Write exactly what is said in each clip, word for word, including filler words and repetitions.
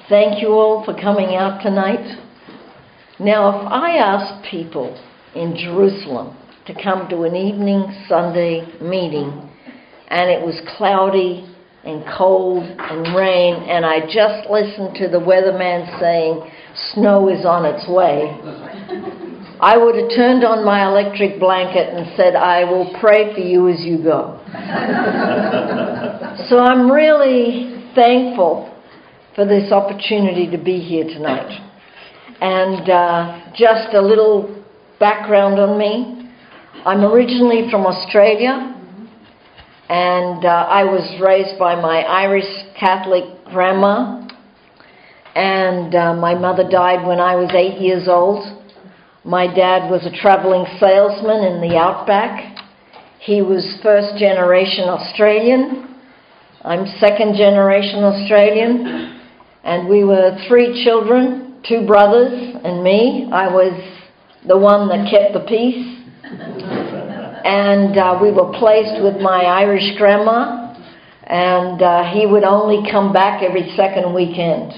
Thank you all for coming out tonight. Now, if I asked people in Jerusalem to come to an evening Sunday meeting and it was cloudy and cold and rain and I just listened to the weatherman saying snow is on its way, I would have turned on my electric blanket and said, I will pray for you as you go. So I'm really thankful for this opportunity to be here tonight. And uh, just a little background on me. I'm originally from Australia, and uh, I was raised by my Irish Catholic grandma, and uh, my mother died when I was eight years old. My dad was a traveling salesman in the outback. He was first generation Australian. I'm second generation Australian. And we were three children, two brothers and me. I was the one that kept the peace. And uh, we were placed with my Irish grandma. And uh, he would only come back every second weekend.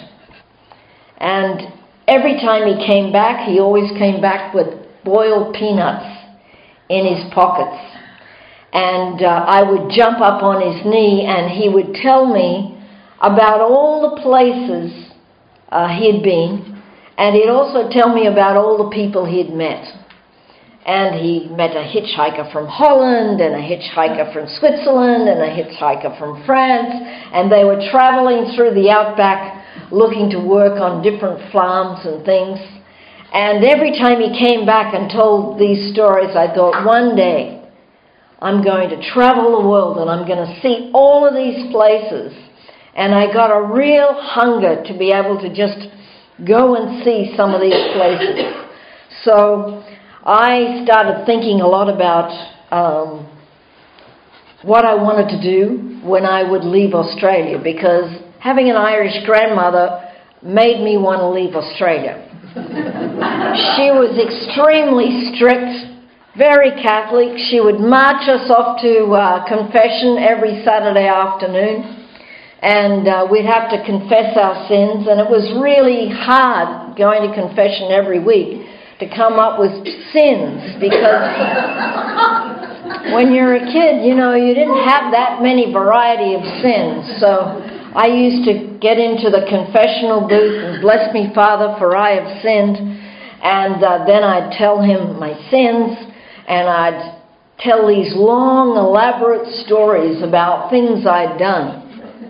And every time he came back, he always came back with boiled peanuts in his pockets. And uh, I would jump up on his knee and he would tell me about all the places uh, he had been, and he'd also tell me about all the people he had met. And he met a hitchhiker from Holland, and a hitchhiker from Switzerland, and a hitchhiker from France, and they were traveling through the outback looking to work on different farms and things. And every time he came back and told these stories, I thought, one day I'm going to travel the world and I'm going to see all of these places. And I got a real hunger to be able to just go and see some of these places. So I started thinking a lot about um, what I wanted to do when I would leave Australia, because having an Irish grandmother made me want to leave Australia. She was extremely strict, very Catholic. She would march us off to uh, confession every Saturday afternoon. And uh, we'd have to confess our sins, and it was really hard going to confession every week to come up with sins, because when you're a kid, you know, you didn't have that many variety of sins. So I used to get into the confessional booth and bless me, Father, for I have sinned, and uh, then I'd tell him my sins, and I'd tell these long, elaborate stories about things I'd done.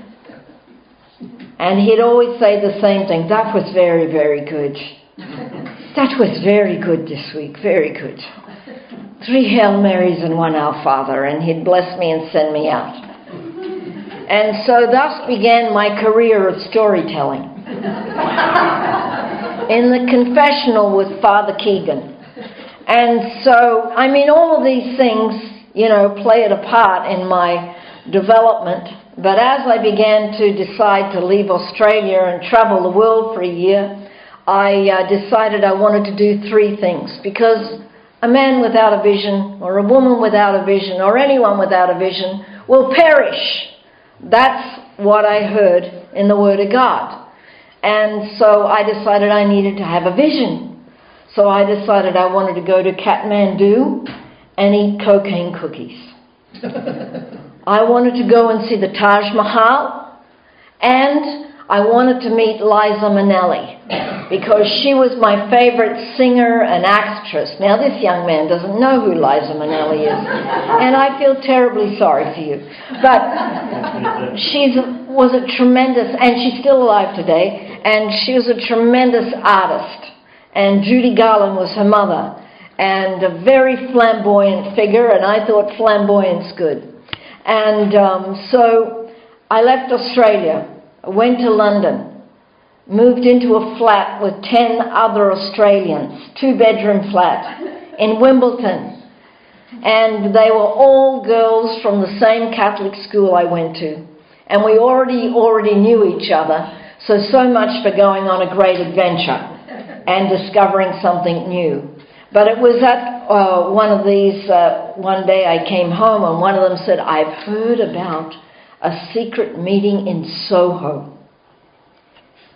And he'd always say the same thing. That was very, very good. That was very good this week. Very good. Three Hail Marys and one Our Father. And he'd bless me and send me out. And so thus began my career of storytelling. In the confessional with Father Keegan. And so, I mean, all of these things, you know, played a part in my development. But as I began to decide to leave Australia and travel the world for a year, I uh, decided I wanted to do three things. Because a man without a vision, or a woman without a vision, or anyone without a vision will perish. That's what I heard in the Word of God. And so I decided I needed to have a vision. So I decided I wanted to go to Kathmandu and eat cocaine cookies. I wanted to go and see the Taj Mahal, and I wanted to meet Liza Minnelli, because she was my favorite singer and actress. Now, this young man doesn't know who Liza Minnelli is, and I feel terribly sorry for you. But she was a tremendous, and she's still alive today, and she was a tremendous artist. And Judy Garland was her mother, and a very flamboyant figure, and I thought flamboyant's good. And um, so I left Australia, went to London, moved into a flat with ten other Australians, two-bedroom flat in Wimbledon. And they were all girls from the same Catholic school I went to. And we already, already knew each other, so, so much for going on a great adventure and discovering something new. But it was at uh, one of these, uh, one day I came home and one of them said, I've heard about a secret meeting in Soho.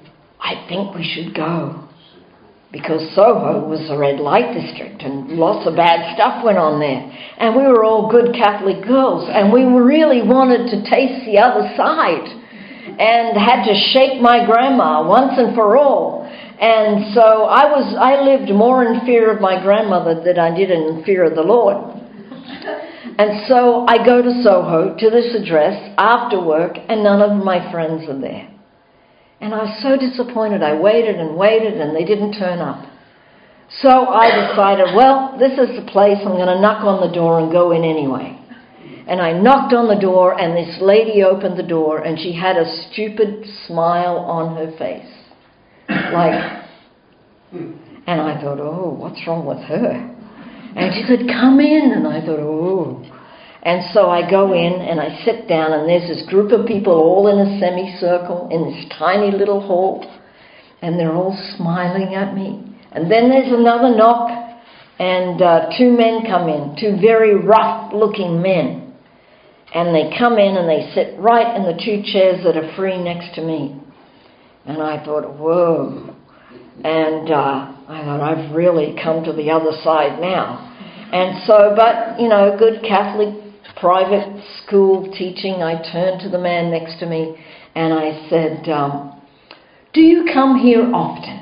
I think we should go. Because Soho was a red light district and lots of bad stuff went on there. And we were all good Catholic girls and we really wanted to taste the other side and had to shake my grandma once and for all. And so I was I lived more in fear of my grandmother than I did in fear of the Lord. And so I go to Soho, to this address, after work, and none of my friends are there. And I was so disappointed. I waited and waited, and they didn't turn up. So I decided, well, this is the place. I'm going to knock on the door and go in anyway. And I knocked on the door, and this lady opened the door, and she had a stupid smile on her face. Like, and I thought, oh, what's wrong with her? And she said, come in. And I thought, oh. And so I go in and I sit down, and there's this group of people all in a semicircle in this tiny little hall, and they're all smiling at me. And then there's another knock, and uh, two men come in, two very rough-looking men. And they come in and they sit right in the two chairs that are free next to me. And I thought, whoa. And uh, I thought, I've really come to the other side now. And so, but, you know, good Catholic private school teaching, I turned to the man next to me and I said, um, do you come here often?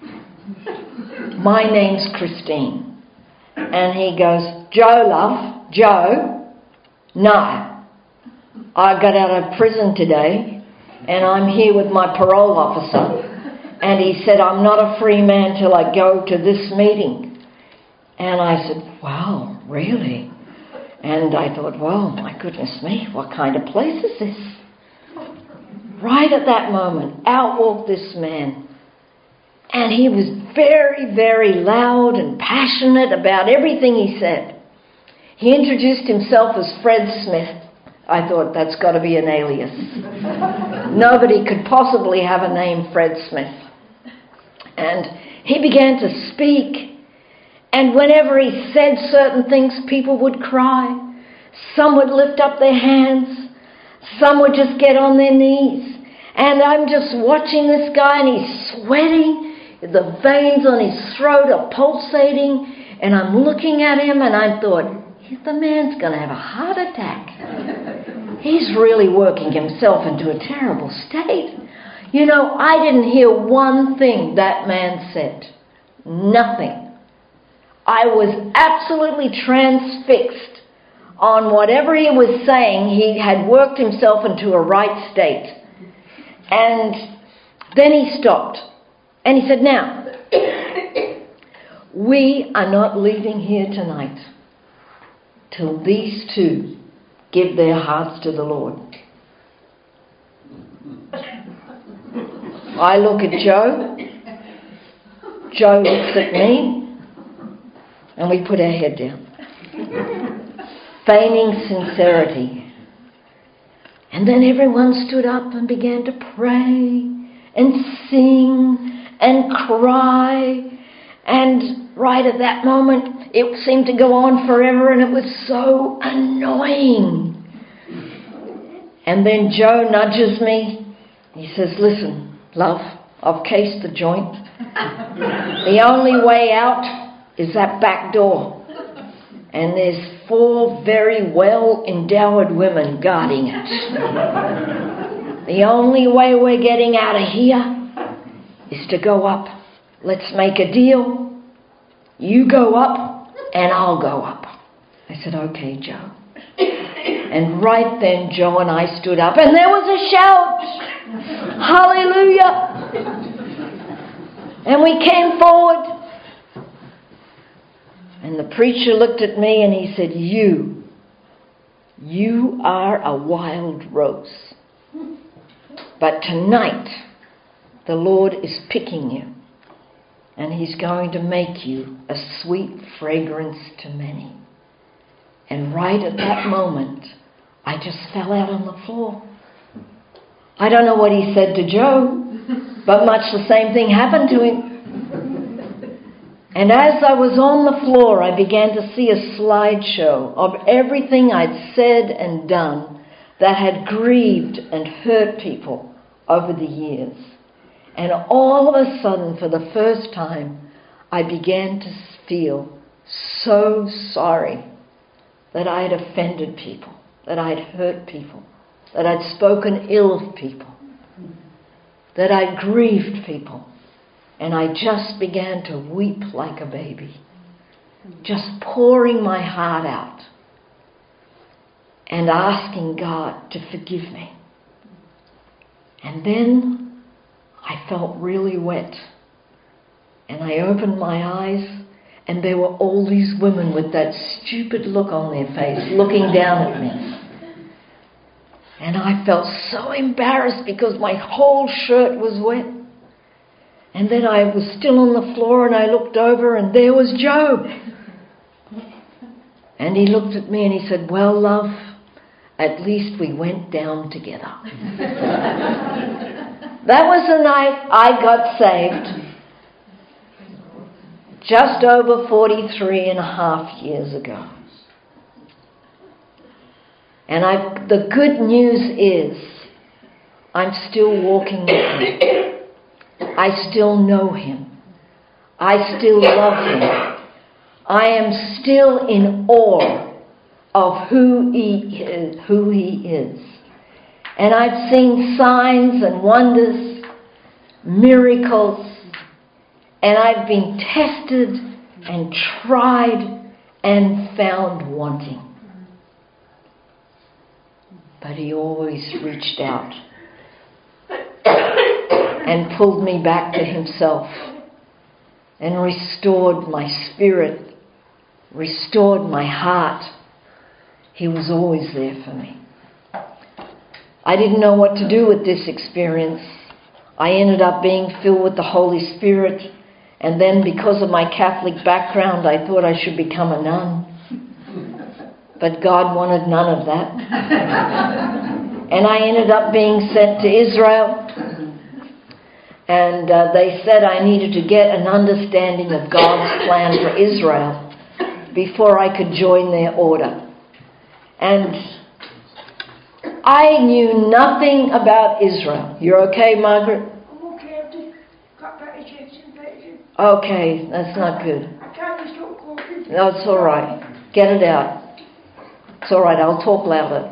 My name's Christine. And he goes, Joe, love, Joe, no. I got out of prison today and I'm here with my parole officer. And he said, I'm not a free man till I go to this meeting. And I said, wow, really? And I thought, well, my goodness me, what kind of place is this? Right at that moment, out walked this man. And he was very, very loud and passionate about everything he said. He introduced himself as Fred Smith. I thought, that's got to be an alias. Nobody could possibly have a name Fred Smith. And he began to speak. And whenever he said certain things, people would cry. Some would lift up their hands. Some would just get on their knees. And I'm just watching this guy, and he's sweating. The veins on his throat are pulsating. And I'm looking at him, and I thought, the man's going to have a heart attack. He's really working himself into a terrible state. You know, I didn't hear one thing that man said. Nothing. I was absolutely transfixed on whatever he was saying. He had worked himself into a right state. And then he stopped. And he said, now, we are not leaving here tonight till these two give their hearts to the Lord. I look at Joe. Joe looks at me. And we put our head down, feigning sincerity. And then everyone stood up and began to pray and sing and cry. And right at that moment, it seemed to go on forever, and it was so annoying. And then Joe nudges me. He says, listen, love, I've cased the joint. The only way out is that back door. And there's four very well-endowed women guarding it. The only way we're getting out of here is to go up. Let's make a deal. You go up and I'll go up. I said, okay, Joe. And right then, Joe and I stood up, and there was a shout. Hallelujah. And we came forward. And the preacher looked at me and he said, you, you are a wild rose. But tonight, the Lord is picking you. And he's going to make you a sweet fragrance to many. And right at that moment, I just fell out on the floor. I don't know what he said to Joe, but much the same thing happened to him. And as I was on the floor, I began to see a slideshow of everything I'd said and done that had grieved and hurt people over the years. And all of a sudden, for the first time, I began to feel so sorry that I had offended people, that I had hurt people, that I'd spoken ill of people, that I'd grieved people. And I just began to weep like a baby, just pouring my heart out and asking God to forgive me. And then I felt really wet. And I opened my eyes, and there were all these women with that stupid look on their face, looking down at me. And I felt so embarrassed because my whole shirt was wet. And then I was still on the floor, and I looked over, and there was Job. And he looked at me and he said, "Well, love, at least we went down together." That was the night I got saved, just over forty-three and a half years ago. And I, the good news is, I'm still walking with him. I still know him. I still love him. I am still in awe of who he is, who he is. And I've seen signs and wonders, miracles, and I've been tested and tried and found wanting. But he always reached out and pulled me back to himself and restored my spirit, restored my heart. He was always there for me. I didn't know what to do with this experience. I ended up being filled with the Holy Spirit, and then because of my Catholic background, I thought I should become a nun. But God wanted none of that. And I ended up being sent to Israel. And uh, they said I needed to get an understanding of God's plan for Israel before I could join their order. And I knew nothing about Israel. You're okay, Margaret? I'm okay. I've just got back a chest infection. Okay, that's not good. I can't just stop coughing. No, it's all right. Get it out. It's all right. I'll talk louder.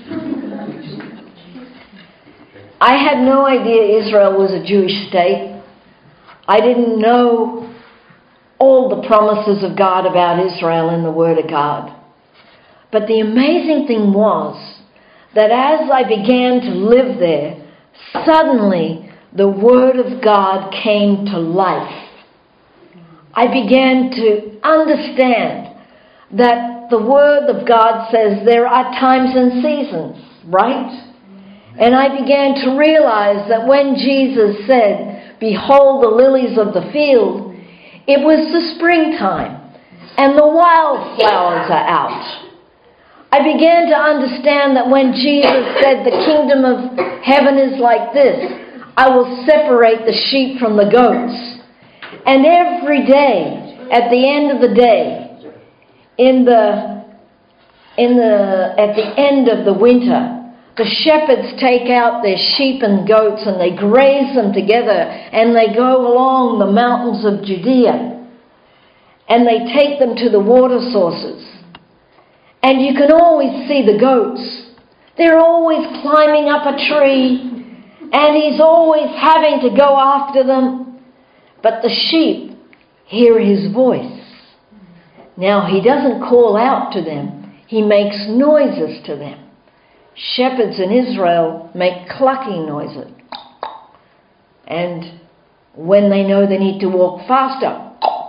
I had no idea Israel was a Jewish state. I didn't know all the promises of God about Israel in the Word of God. But the amazing thing was that as I began to live there, suddenly the Word of God came to life. I began to understand that the Word of God says there are times and seasons, right? And I began to realize that when Jesus said, "Behold the lilies of the field," it was the springtime and the wildflowers are out. I began to understand that when Jesus said the kingdom of heaven is like this, I will separate the sheep from the goats. And every day, at the end of the day, in the, in the, at the end of the winter, the shepherds take out their sheep and goats and they graze them together and they go along the mountains of Judea and they take them to the water sources. And you can always see the goats. They're always climbing up a tree and he's always having to go after them. But the sheep hear his voice. Now he doesn't call out to them. He makes noises to them. Shepherds in Israel make clucking noises. And when they know they need to walk faster,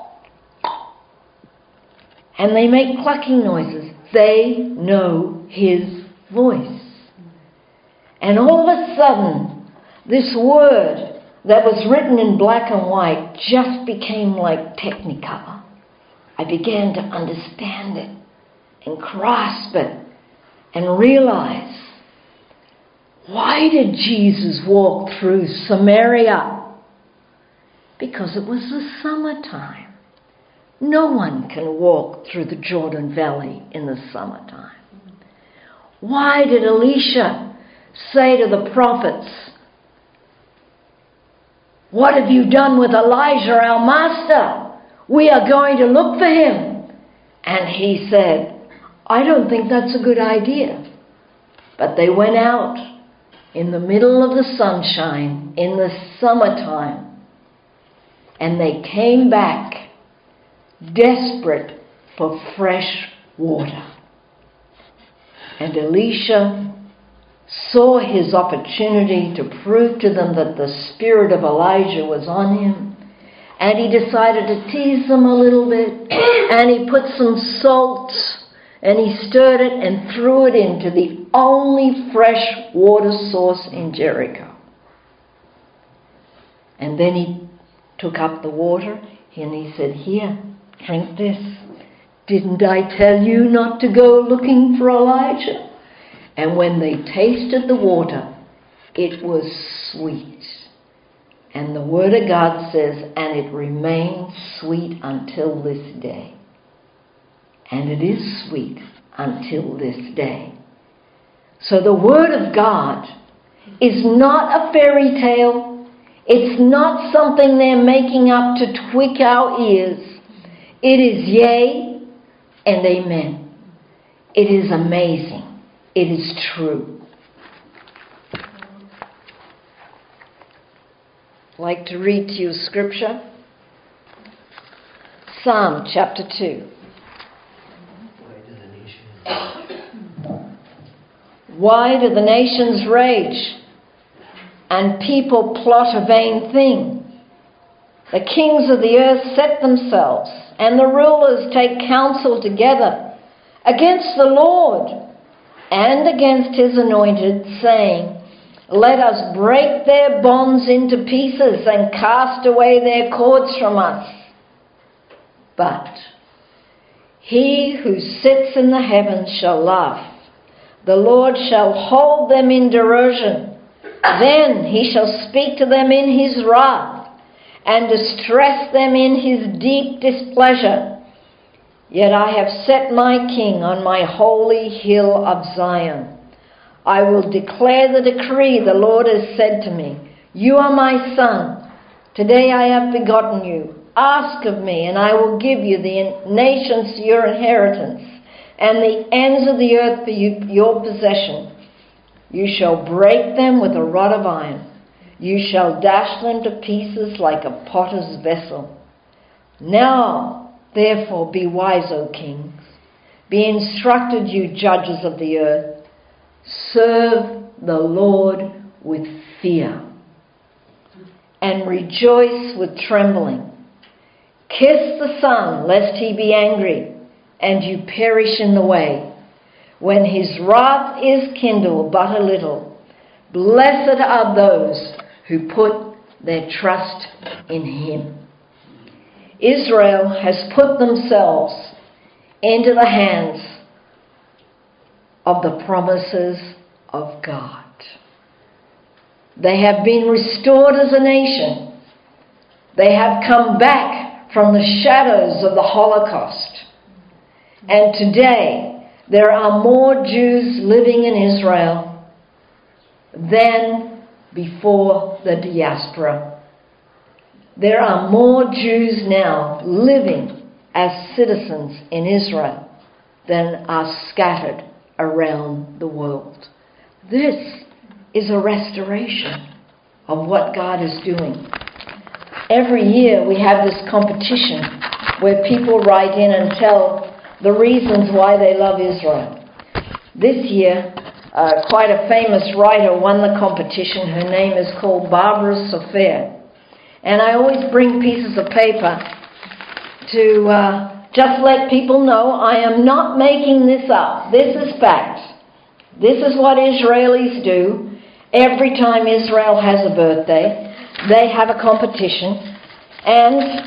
and they make clucking noises, they know his voice. And all of a sudden, this word that was written in black and white just became like Technicolor. I began to understand it and grasp it and realize, why did Jesus walk through Samaria? Because it was the summertime. No one can walk through the Jordan Valley in the summertime. Why did Elisha say to the prophets, "What have you done with Elijah, our master? We are going to look for him." And he said, "I don't think that's a good idea." But they went out in the middle of the sunshine in the summertime, and they came back desperate for fresh water. And Elisha saw his opportunity to prove to them that the spirit of Elijah was on him, and he decided to tease them a little bit, and he put some salt and he stirred it and threw it into the only fresh water source in Jericho. And then he took up the water and he said, "Here, drink this. Didn't I tell you not to go looking for Elijah?" And when they tasted the water, it was sweet. And the Word of God says, and it remains sweet until this day. And it is sweet until this day. So the Word of God is not a fairy tale. It's not something they're making up to tweak our ears. It is yea and amen. It is amazing. It is true. I'd like to read to you scripture. Psalm chapter two. Why do the nations rage and people plot a vain thing? The kings of the earth set themselves, and the rulers take counsel together against the Lord and against his anointed, saying, "Let us break their bonds into pieces and cast away their cords from us." But he who sits in the heavens shall laugh. The Lord shall hold them in derision. Then he shall speak to them in his wrath and distress them in his deep displeasure. Yet I have set my king on my holy hill of Zion. I will declare the decree. The Lord has said to me, "You are my son. Today I have begotten you. Ask of me, and I will give you the nations your inheritance, and the ends of the earth for you, your possession. You shall break them with a rod of iron. You shall dash them to pieces like a potter's vessel. Now, therefore, be wise, O kings. Be instructed, you judges of the earth. Serve the Lord with fear and rejoice with trembling. Kiss the Son, lest he be angry and you perish in the way, when his wrath is kindled but a little. Blessed are those who put their trust in him." Israel has put themselves into the hands of the promises of God. They have been restored as a nation. They have come back from the shadows of the Holocaust. And today, there are more Jews living in Israel than before the diaspora. There are more Jews now living as citizens in Israel than are scattered around the world. This is a restoration of what God is doing. Every year we have this competition where people write in and tell the reasons why they love Israel. This year, uh, quite a famous writer won the competition. Her name is called Barbara Sofer. And I always bring pieces of paper to uh, just let people know I am not making this up. This is fact. This is what Israelis do. Every time Israel has a birthday, they have a competition, and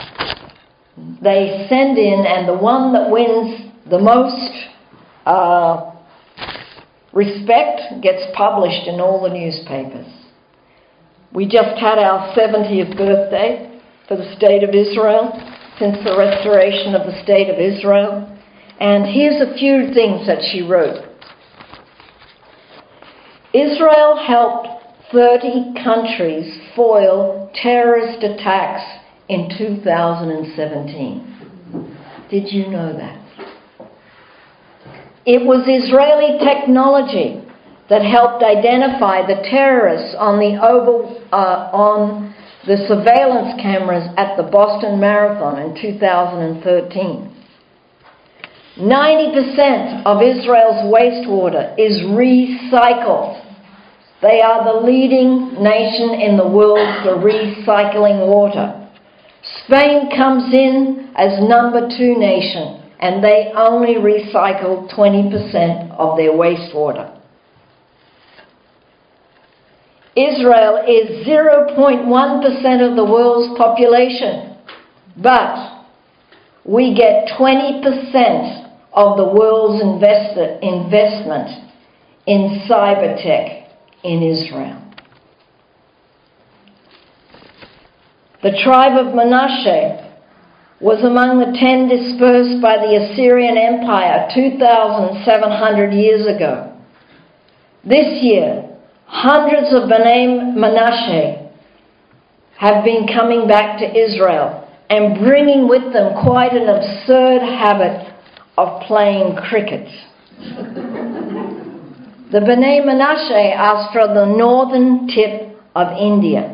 they send in, and the one that wins the most uh, respect gets published in all the newspapers. We just had our seventieth birthday for the State of Israel since the restoration of the State of Israel. And here's a few things that she wrote. Israel helped thirty countries foil terrorist attacks in two thousand seventeen. Did you know that? It was Israeli technology that helped identify the terrorists on the oval, uh, on the surveillance cameras at the Boston Marathon in two thousand thirteen. ninety percent of Israel's wastewater is recycled. They are the leading nation in the world for recycling water. Spain comes in as number two nation, and they only recycle twenty percent of their wastewater. Israel is zero point one percent of the world's population, but we get twenty percent of the world's investor, investment in cyber tech in Israel. The tribe of Manasseh was among the ten dispersed by the Assyrian Empire two thousand seven hundred years ago. This year, hundreds of Bnei Manasseh have been coming back to Israel and bringing with them quite an absurd habit of playing cricket. The Bnei Manasseh are from the northern tip of India.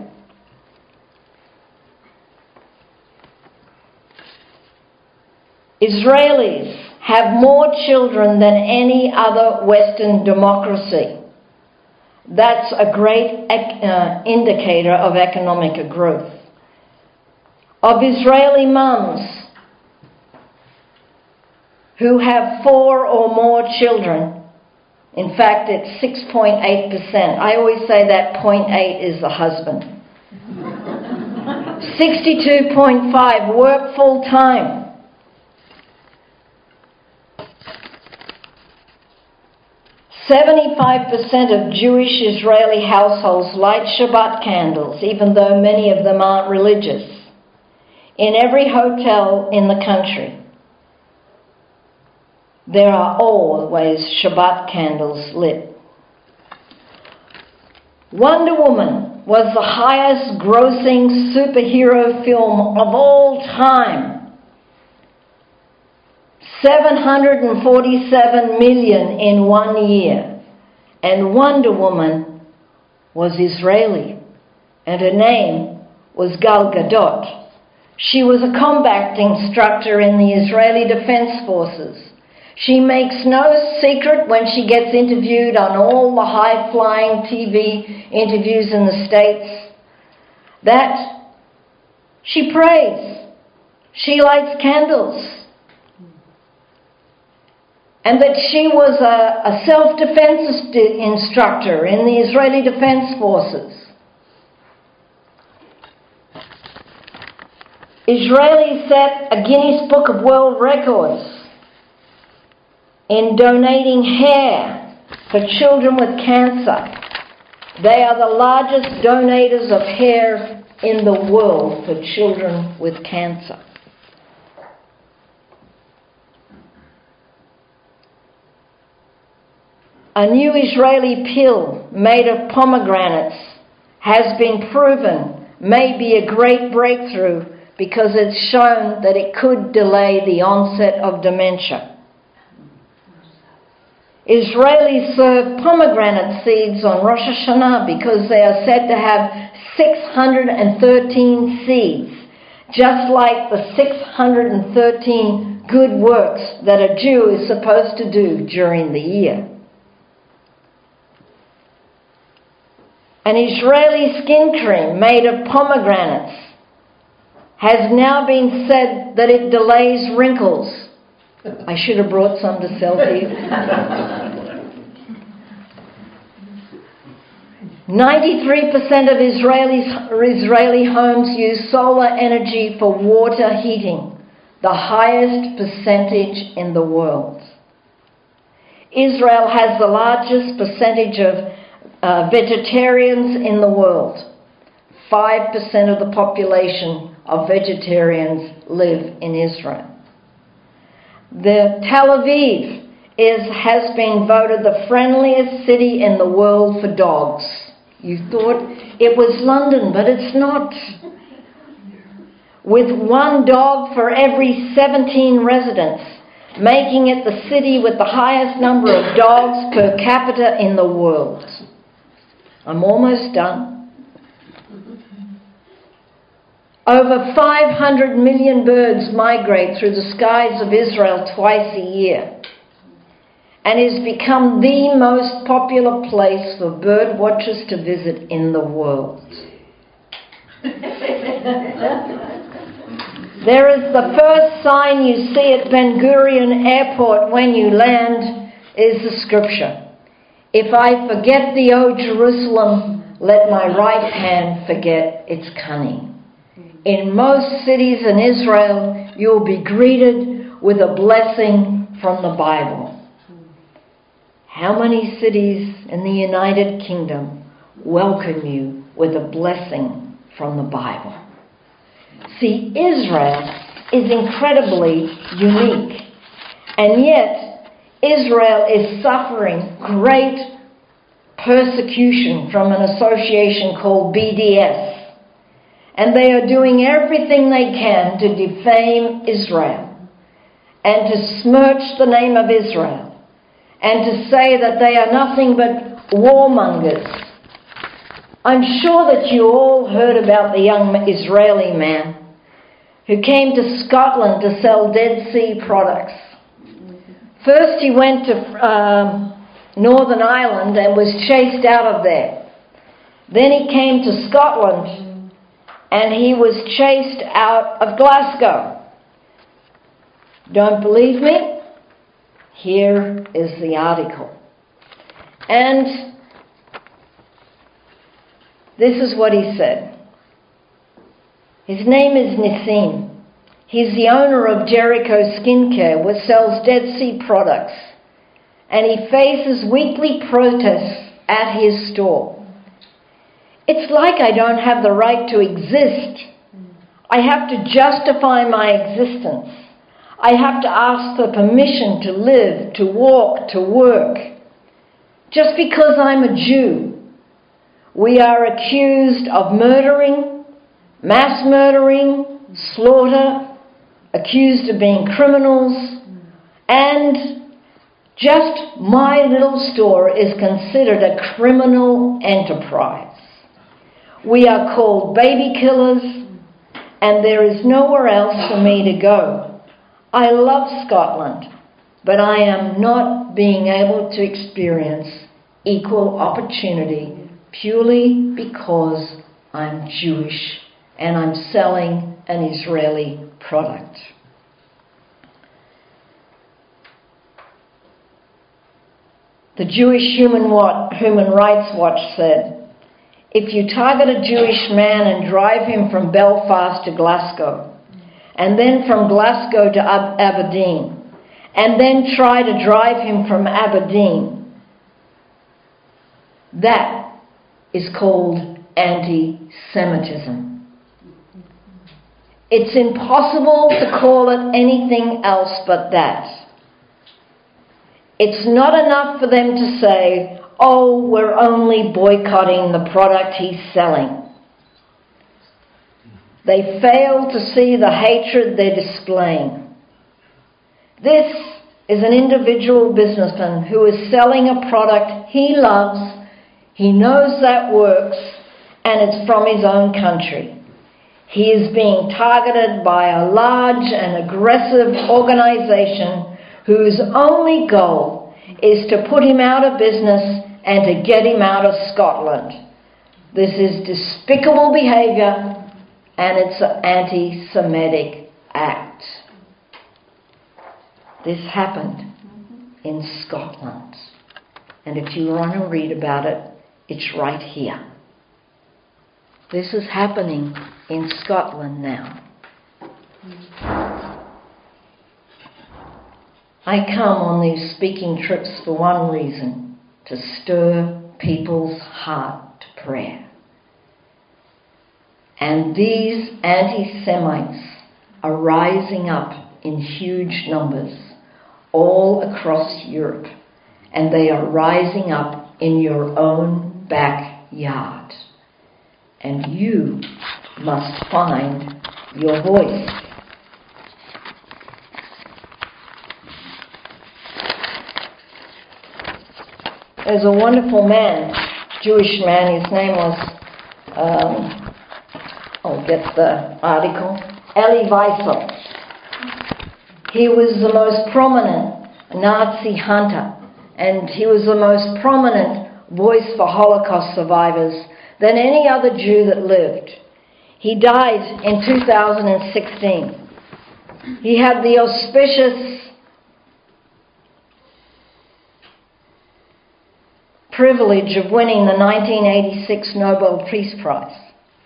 Israelis have more children than any other Western democracy. That's a great uh, indicator of economic growth. Of Israeli mums who have four or more children, in fact, it's six point eight percent. I always say that zero point eight is the husband. sixty-two point five work full time. seventy-five percent of Jewish Israeli households light Shabbat candles, even though many of them aren't religious, in every hotel in the country. There are always Shabbat candles lit. Wonder Woman was the highest grossing superhero film of all time. seven hundred forty-seven million in one year. And Wonder Woman was Israeli, and her name was Gal Gadot. She was a combat instructor in the Israeli Defense Forces. She makes no secret when she gets interviewed on all the high-flying T V interviews in the States that she prays, she lights candles, and that she was a, a self-defense instructor in the Israeli Defense Forces. Israelis set a Guinness Book of World Records in donating hair for children with cancer. They are the largest donators of hair in the world for children with cancer. A new Israeli pill made of pomegranates has been proven may be a great breakthrough because it's shown that it could delay the onset of dementia. Israelis serve pomegranate seeds on Rosh Hashanah because they are said to have six hundred thirteen seeds, just like the six hundred thirteen good works that a Jew is supposed to do during the year. An Israeli skin cream made of pomegranates has now been said that it delays wrinkles. I should have brought some to sell to you. ninety-three percent of Israelis, Israeli homes use solar energy for water heating, the highest percentage in the world. Israel has the largest percentage of uh, vegetarians in the world. five percent of the population of vegetarians live in Israel. The Tel Aviv is, has been voted the friendliest city in the world for dogs. You thought it was London, but it's not. With one dog for every seventeen residents, making it the city with the highest number of dogs per capita in the world. I'm almost done. Over five hundred million birds migrate through the skies of Israel twice a year, and has become the most popular place for bird watchers to visit in the world. There is the first sign you see at Ben Gurion Airport when you land is the scripture, "If I forget thee, O Jerusalem, let my right hand forget its cunning." In most cities in Israel, you'll be greeted with a blessing from the Bible. How many cities in the United Kingdom welcome you with a blessing from the Bible? See, Israel is incredibly unique, and yet Israel is suffering great persecution from an association called B D S. And they are doing everything they can to defame Israel and to smirch the name of Israel and to say that they are nothing but warmongers. I'm sure that you all heard about the young Israeli man who came to Scotland to sell Dead Sea products. First he went to um, Northern Ireland and was chased out of there. Then he came to Scotland and he was chased out of Glasgow. Don't believe me? Here is the article. And this is what he said. His name is Nissim. He's the owner of Jericho Skincare, which sells Dead Sea products. And he faces weekly protests at his store. It's like I don't have the right to exist. I have to justify my existence. I have to ask for permission to live, to walk, to work. Just because I'm a Jew. We are accused of murdering, mass murdering, slaughter, accused of being criminals, and just my little store is considered a criminal enterprise. We are called baby killers, and there is nowhere else for me to go. I love Scotland, but I am not being able to experience equal opportunity purely because I'm Jewish and I'm selling an Israeli product. The Jewish Human Rights Watch said, if you target a Jewish man and drive him from Belfast to Glasgow, and then from Glasgow to Ab- Aberdeen, and then try to drive him from Aberdeen, that is called anti-Semitism. It's impossible to call it anything else but that. It's not enough for them to say, oh, we're only boycotting the product he's selling. They fail to see the hatred they're displaying. This is an individual businessman who is selling a product he loves, he knows that works, and it's from his own country. He is being targeted by a large and aggressive organization whose only goal is to put him out of business and to get him out of Scotland. This is despicable behaviour, and it's an anti-Semitic act. This happened in Scotland. And if you want to read about it, it's right here. This is happening in Scotland now. I come on these speaking trips for one reason, to stir people's heart to prayer. And these anti-Semites are rising up in huge numbers all across Europe, and they are rising up in your own backyard. yard. And you must find your voice. There's a wonderful man, Jewish man, his name was, um, I'll get the article, Elie Wiesel. He was the most prominent Nazi hunter, and he was the most prominent voice for Holocaust survivors than any other Jew that lived. He died in two thousand sixteen. He had the auspicious privilege of winning the nineteen eighty-six Nobel Peace Prize.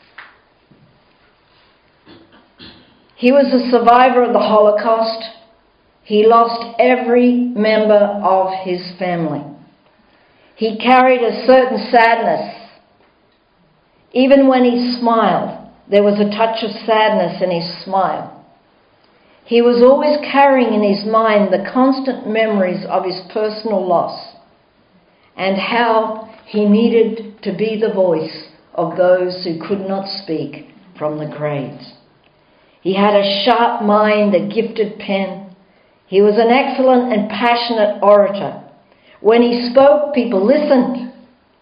He was a survivor of the Holocaust. He lost every member of his family. He carried a certain sadness. Even when he smiled, there was a touch of sadness in his smile. He was always carrying in his mind the constant memories of his personal loss and how he needed to be the voice of those who could not speak from the graves. He had a sharp mind, a gifted pen. He was an excellent and passionate orator. When he spoke, people listened.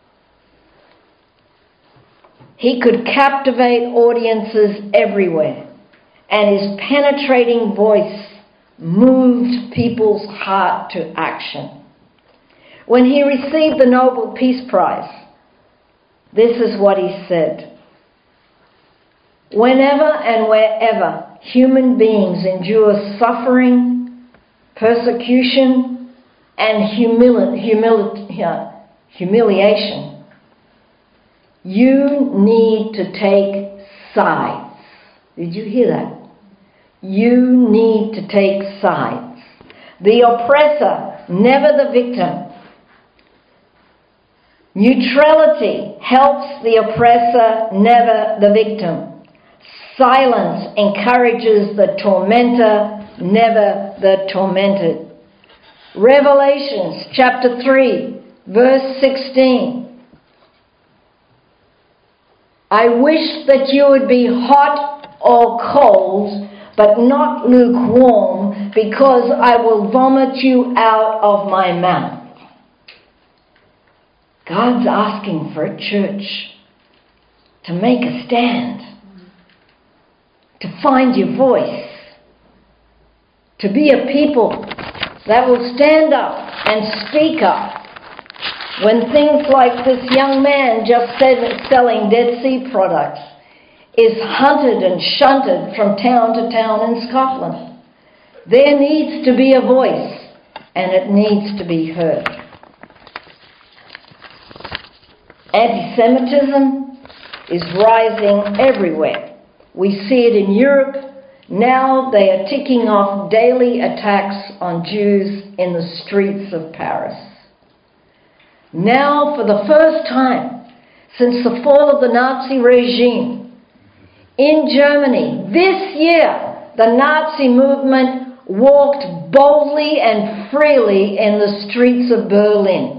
He could captivate audiences everywhere, and his penetrating voice moved people's heart to action. When he received the Nobel Peace Prize, this is what he said: "Whenever and wherever human beings endure suffering, persecution, and humili- humili- uh, humiliation, you need to take sides." Did you hear that? You need to take sides. The oppressor, never the victim. Neutrality helps the oppressor, never the victim. Silence encourages the tormentor, never the tormented. Revelations chapter three, verse sixteen. "I wish that you would be hot or cold, but not lukewarm, because I will vomit you out of my mouth." God's asking for a church to make a stand, to find your voice, to be a people that will stand up and speak up when things like this young man just said selling Dead Sea products is hunted and shunted from town to town in Scotland. There needs to be a voice, and it needs to be heard. Anti-Semitism is rising everywhere. We see it in Europe. Now they are ticking off daily attacks on Jews in the streets of Paris. Now, for the first time since the fall of the Nazi regime, in Germany, this year, the Nazi movement walked boldly and freely in the streets of Berlin.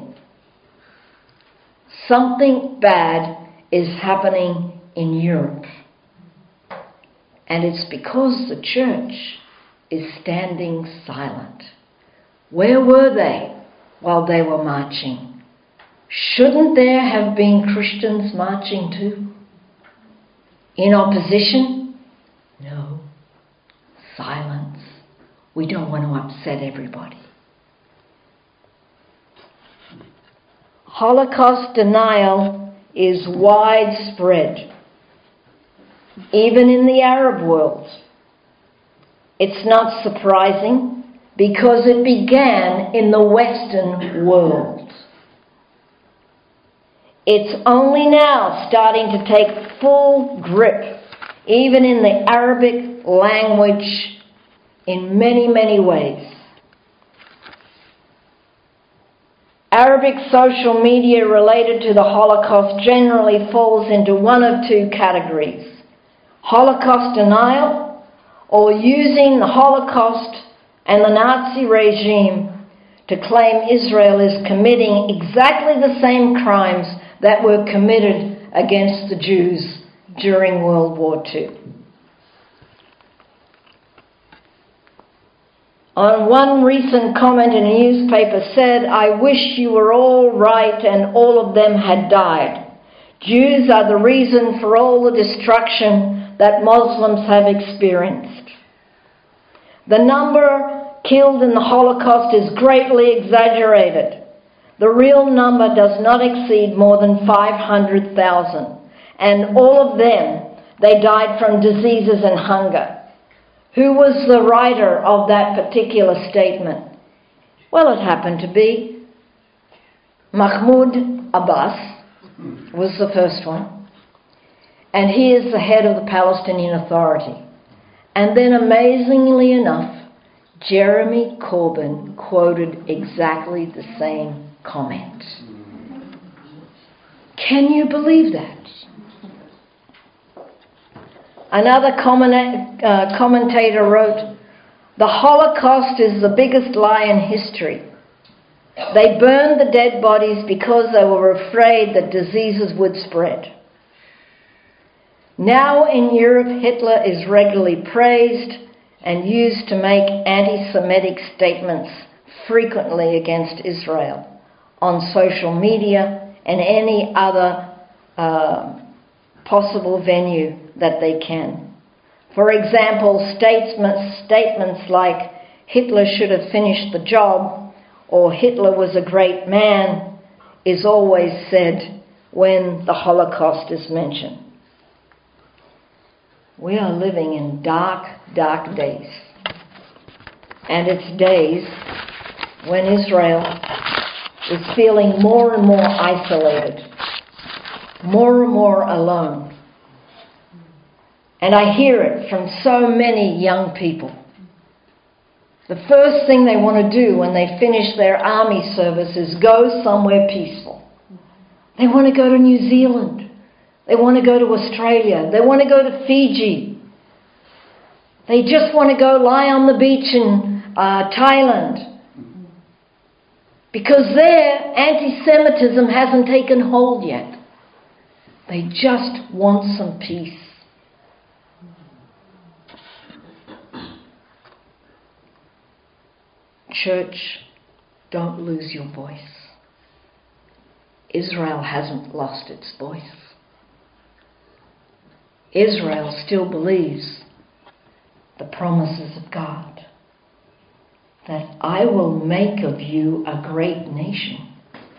Something bad is happening in Europe. And it's because the church is standing silent. Where were they while they were marching? Shouldn't there have been Christians marching too? In opposition? No. Silence. We don't want to upset everybody. Holocaust denial is widespread, even in the Arab world. It's not surprising because it began in the Western world. It's only now starting to take full grip, even in the Arabic language, in many, many ways. Arabic social media related to the Holocaust generally falls into one of two categories: Holocaust denial, or using the Holocaust and the Nazi regime to claim Israel is committing exactly the same crimes that were committed against the Jews during World War Two. On one recent comment in a newspaper said, "I wish you were all right and all of them had died. Jews are the reason for all the destruction that Muslims have experienced." The number killed in the Holocaust is greatly exaggerated. The real number does not exceed more than five hundred thousand, and all of them, they died from diseases and hunger. Who was the writer of that particular statement? Well, it happened to be Mahmoud Abbas was the first one, and he is the head of the Palestinian Authority. And then, amazingly enough, Jeremy Corbyn quoted exactly the same comment. Can you believe that? Another comment, uh, commentator wrote, "The Holocaust is the biggest lie in history. They burned the dead bodies because they were afraid that diseases would spread. Now in Europe, Hitler is regularly praised and used to make anti-Semitic statements frequently against Israel on social media and any other uh, possible venue that they can. For example, statements, statements like Hitler should have finished the job or Hitler was a great man is always said when the Holocaust is mentioned. We are living in dark, dark days. And it's days when Israel is feeling more and more isolated, more and more alone. And I hear it from so many young people. The first thing they want to do when they finish their army service is go somewhere peaceful. They want to go to New Zealand. They want to go to Australia. They want to go to Fiji. They just want to go lie on the beach in uh, Thailand. Because there, anti-Semitism hasn't taken hold yet. They just want some peace. Church, don't lose your voice. Israel hasn't lost its voice. Israel still believes the promises of God, that I will make of you a great nation.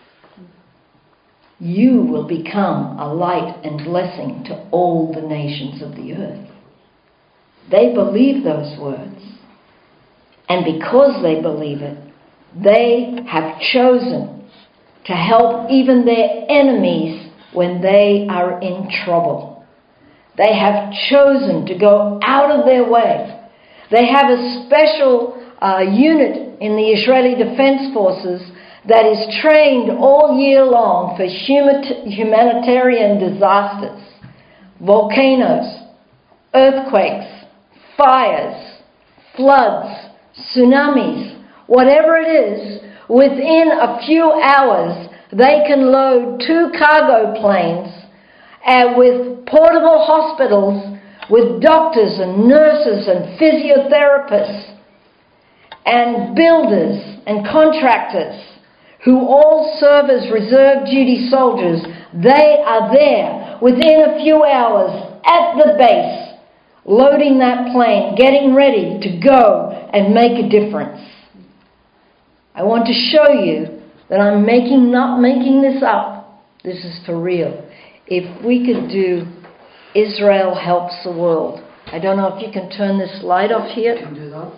You will become a light and blessing to all the nations of the earth. They believe those words. And because they believe it, they have chosen to help even their enemies when they are in trouble. They have chosen to go out of their way. They have a special uh, unit in the Israeli Defense Forces that is trained all year long for humanitarian disasters, volcanoes, earthquakes, fires, floods, tsunamis, whatever it is. Within a few hours they can load two cargo planes uh, with portable hospitals with doctors and nurses and physiotherapists and builders and contractors who all serve as reserve duty soldiers. They are there within a few hours at the base, loading that plane, getting ready to go and make a difference. I want to show you that I'm making, not making this up. This is for real. If we could do Israel Helps the World. I don't know if you can turn this light off here. Can do that.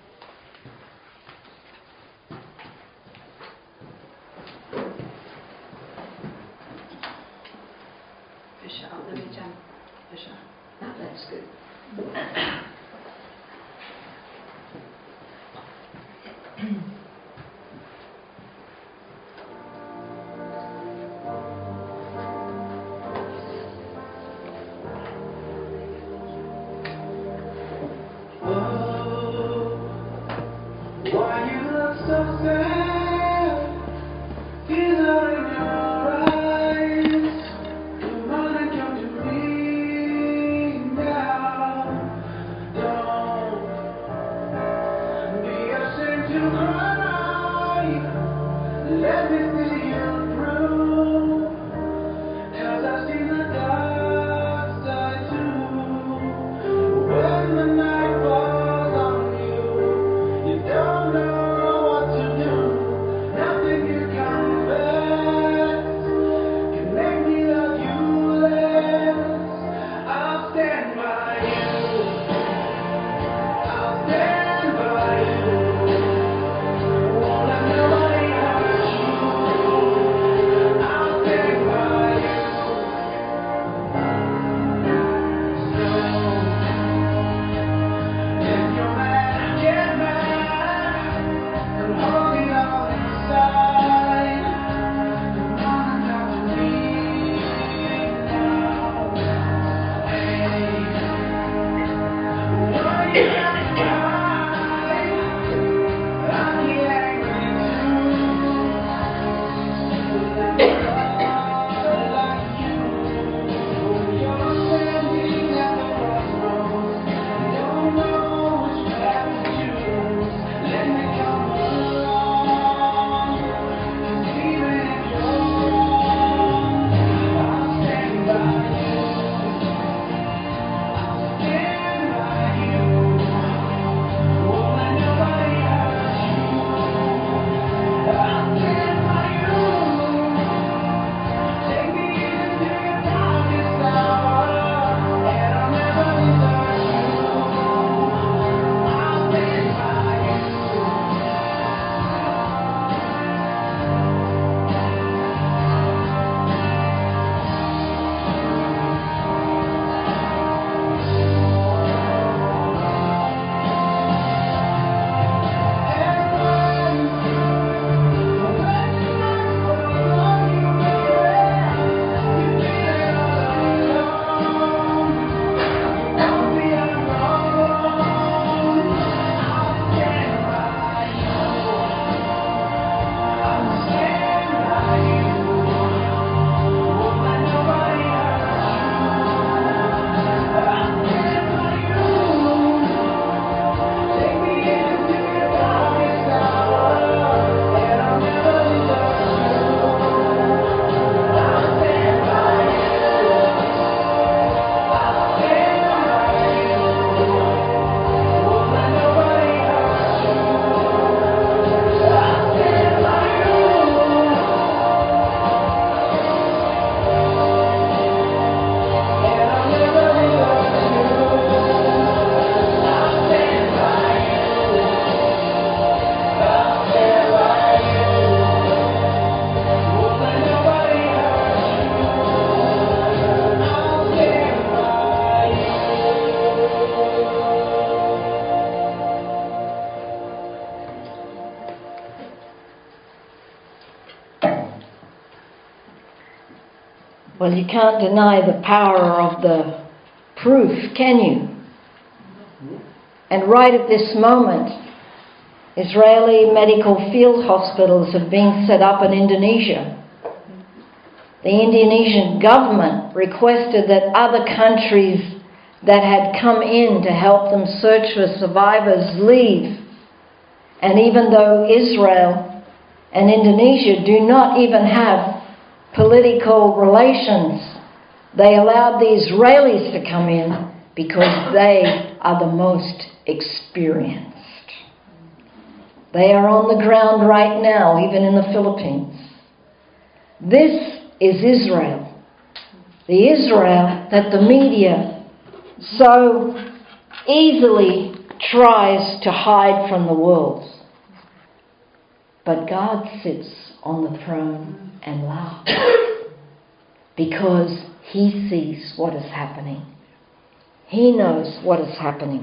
Push it up, let me jump. Push it up. Oh, that's good. Why you look so sad? Tears are in your eyes. Well, you can't deny the power of the proof, can you? And right at this moment, Israeli medical field hospitals have been set up in Indonesia. The Indonesian government requested that other countries that had come in to help them search for survivors leave. And even though Israel and Indonesia do not even have political relations, they allowed the Israelis to come in because they are the most experienced. They are on the ground right now, even in the Philippines. This is Israel. The Israel that the media so easily tries to hide from the world. But God sits on the throne and laughs because He sees what is happening. He knows what is happening.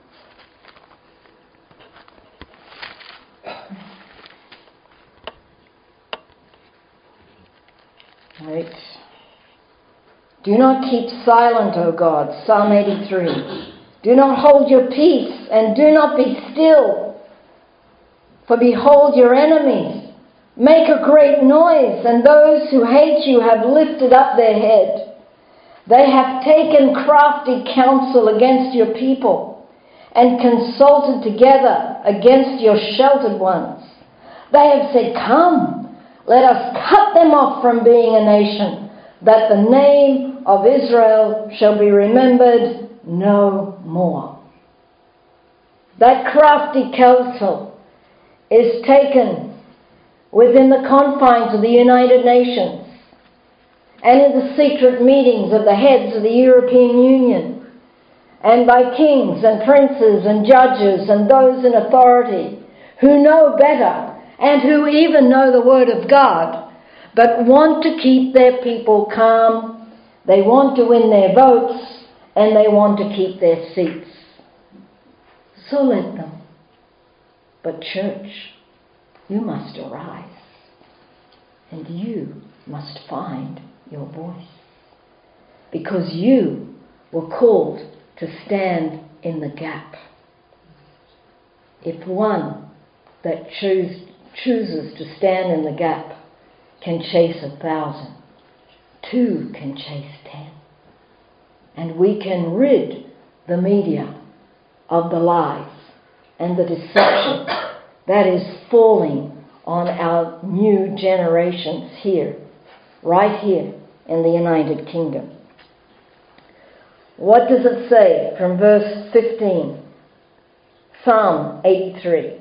Right. Do not keep silent, O God. Psalm eighty-three. Do not hold your peace and do not be still. For behold your enemies make a great noise, and those who hate you have lifted up their head. They have taken crafty counsel against your people and consulted together against your sheltered ones. They have said, come, let us cut them off from being a nation, that the name of Israel shall be remembered no more. That crafty counsel is taken within the confines of the United Nations and in the secret meetings of the heads of the European Union and by kings and princes and judges and those in authority who know better and who even know the Word of God, but want to keep their people calm, they want to win their votes, and they want to keep their seats. So let them. But church, you must arise, and you must find your voice, because you were called to stand in the gap. If one that choose, chooses to stand in the gap can chase a thousand, two can chase ten. And we can rid the media of the lies and the deception that is falling on our new generations here, right here in the United Kingdom. What does it say from verse fifteen? Psalm eighty-three.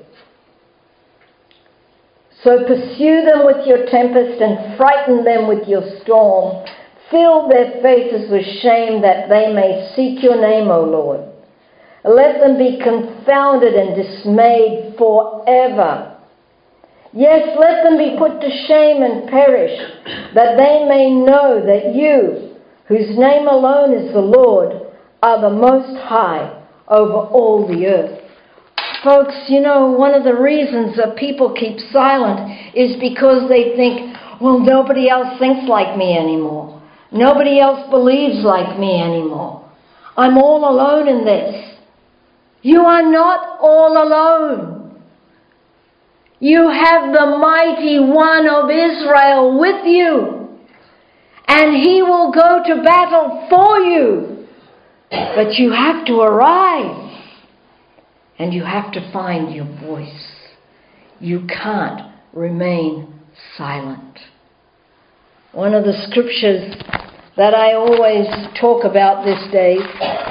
So pursue them with your tempest and frighten them with your storm. Fill their faces with shame that they may seek your name, O Lord. Let them be confounded and dismayed forever. Yes, let them be put to shame and perish, that they may know that you, whose name alone is the Lord, are the Most High over all the earth. Folks, you know, one of the reasons that people keep silent is because they think, well, nobody else thinks like me anymore. Nobody else believes like me anymore. I'm all alone in this. You are not all alone. You have the mighty one of Israel with you, and he will go to battle for you. But you have to arise, and you have to find your voice. You can't remain silent. One of the scriptures that I always talk about these days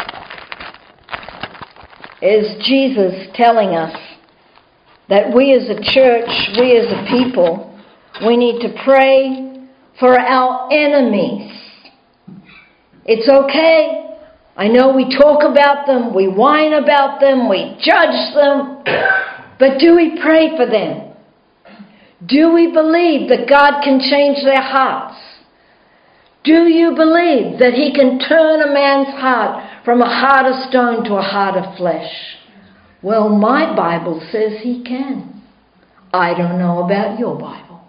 is Jesus telling us that we as a church, we as a people, we need to pray for our enemies. It's okay. I know we talk about them, we whine about them, we judge them, but do we pray for them? Do we believe that God can change their hearts? Do you believe that he can turn a man's heart from a heart of stone to a heart of flesh? Well, my Bible says he can. I don't know about your Bible.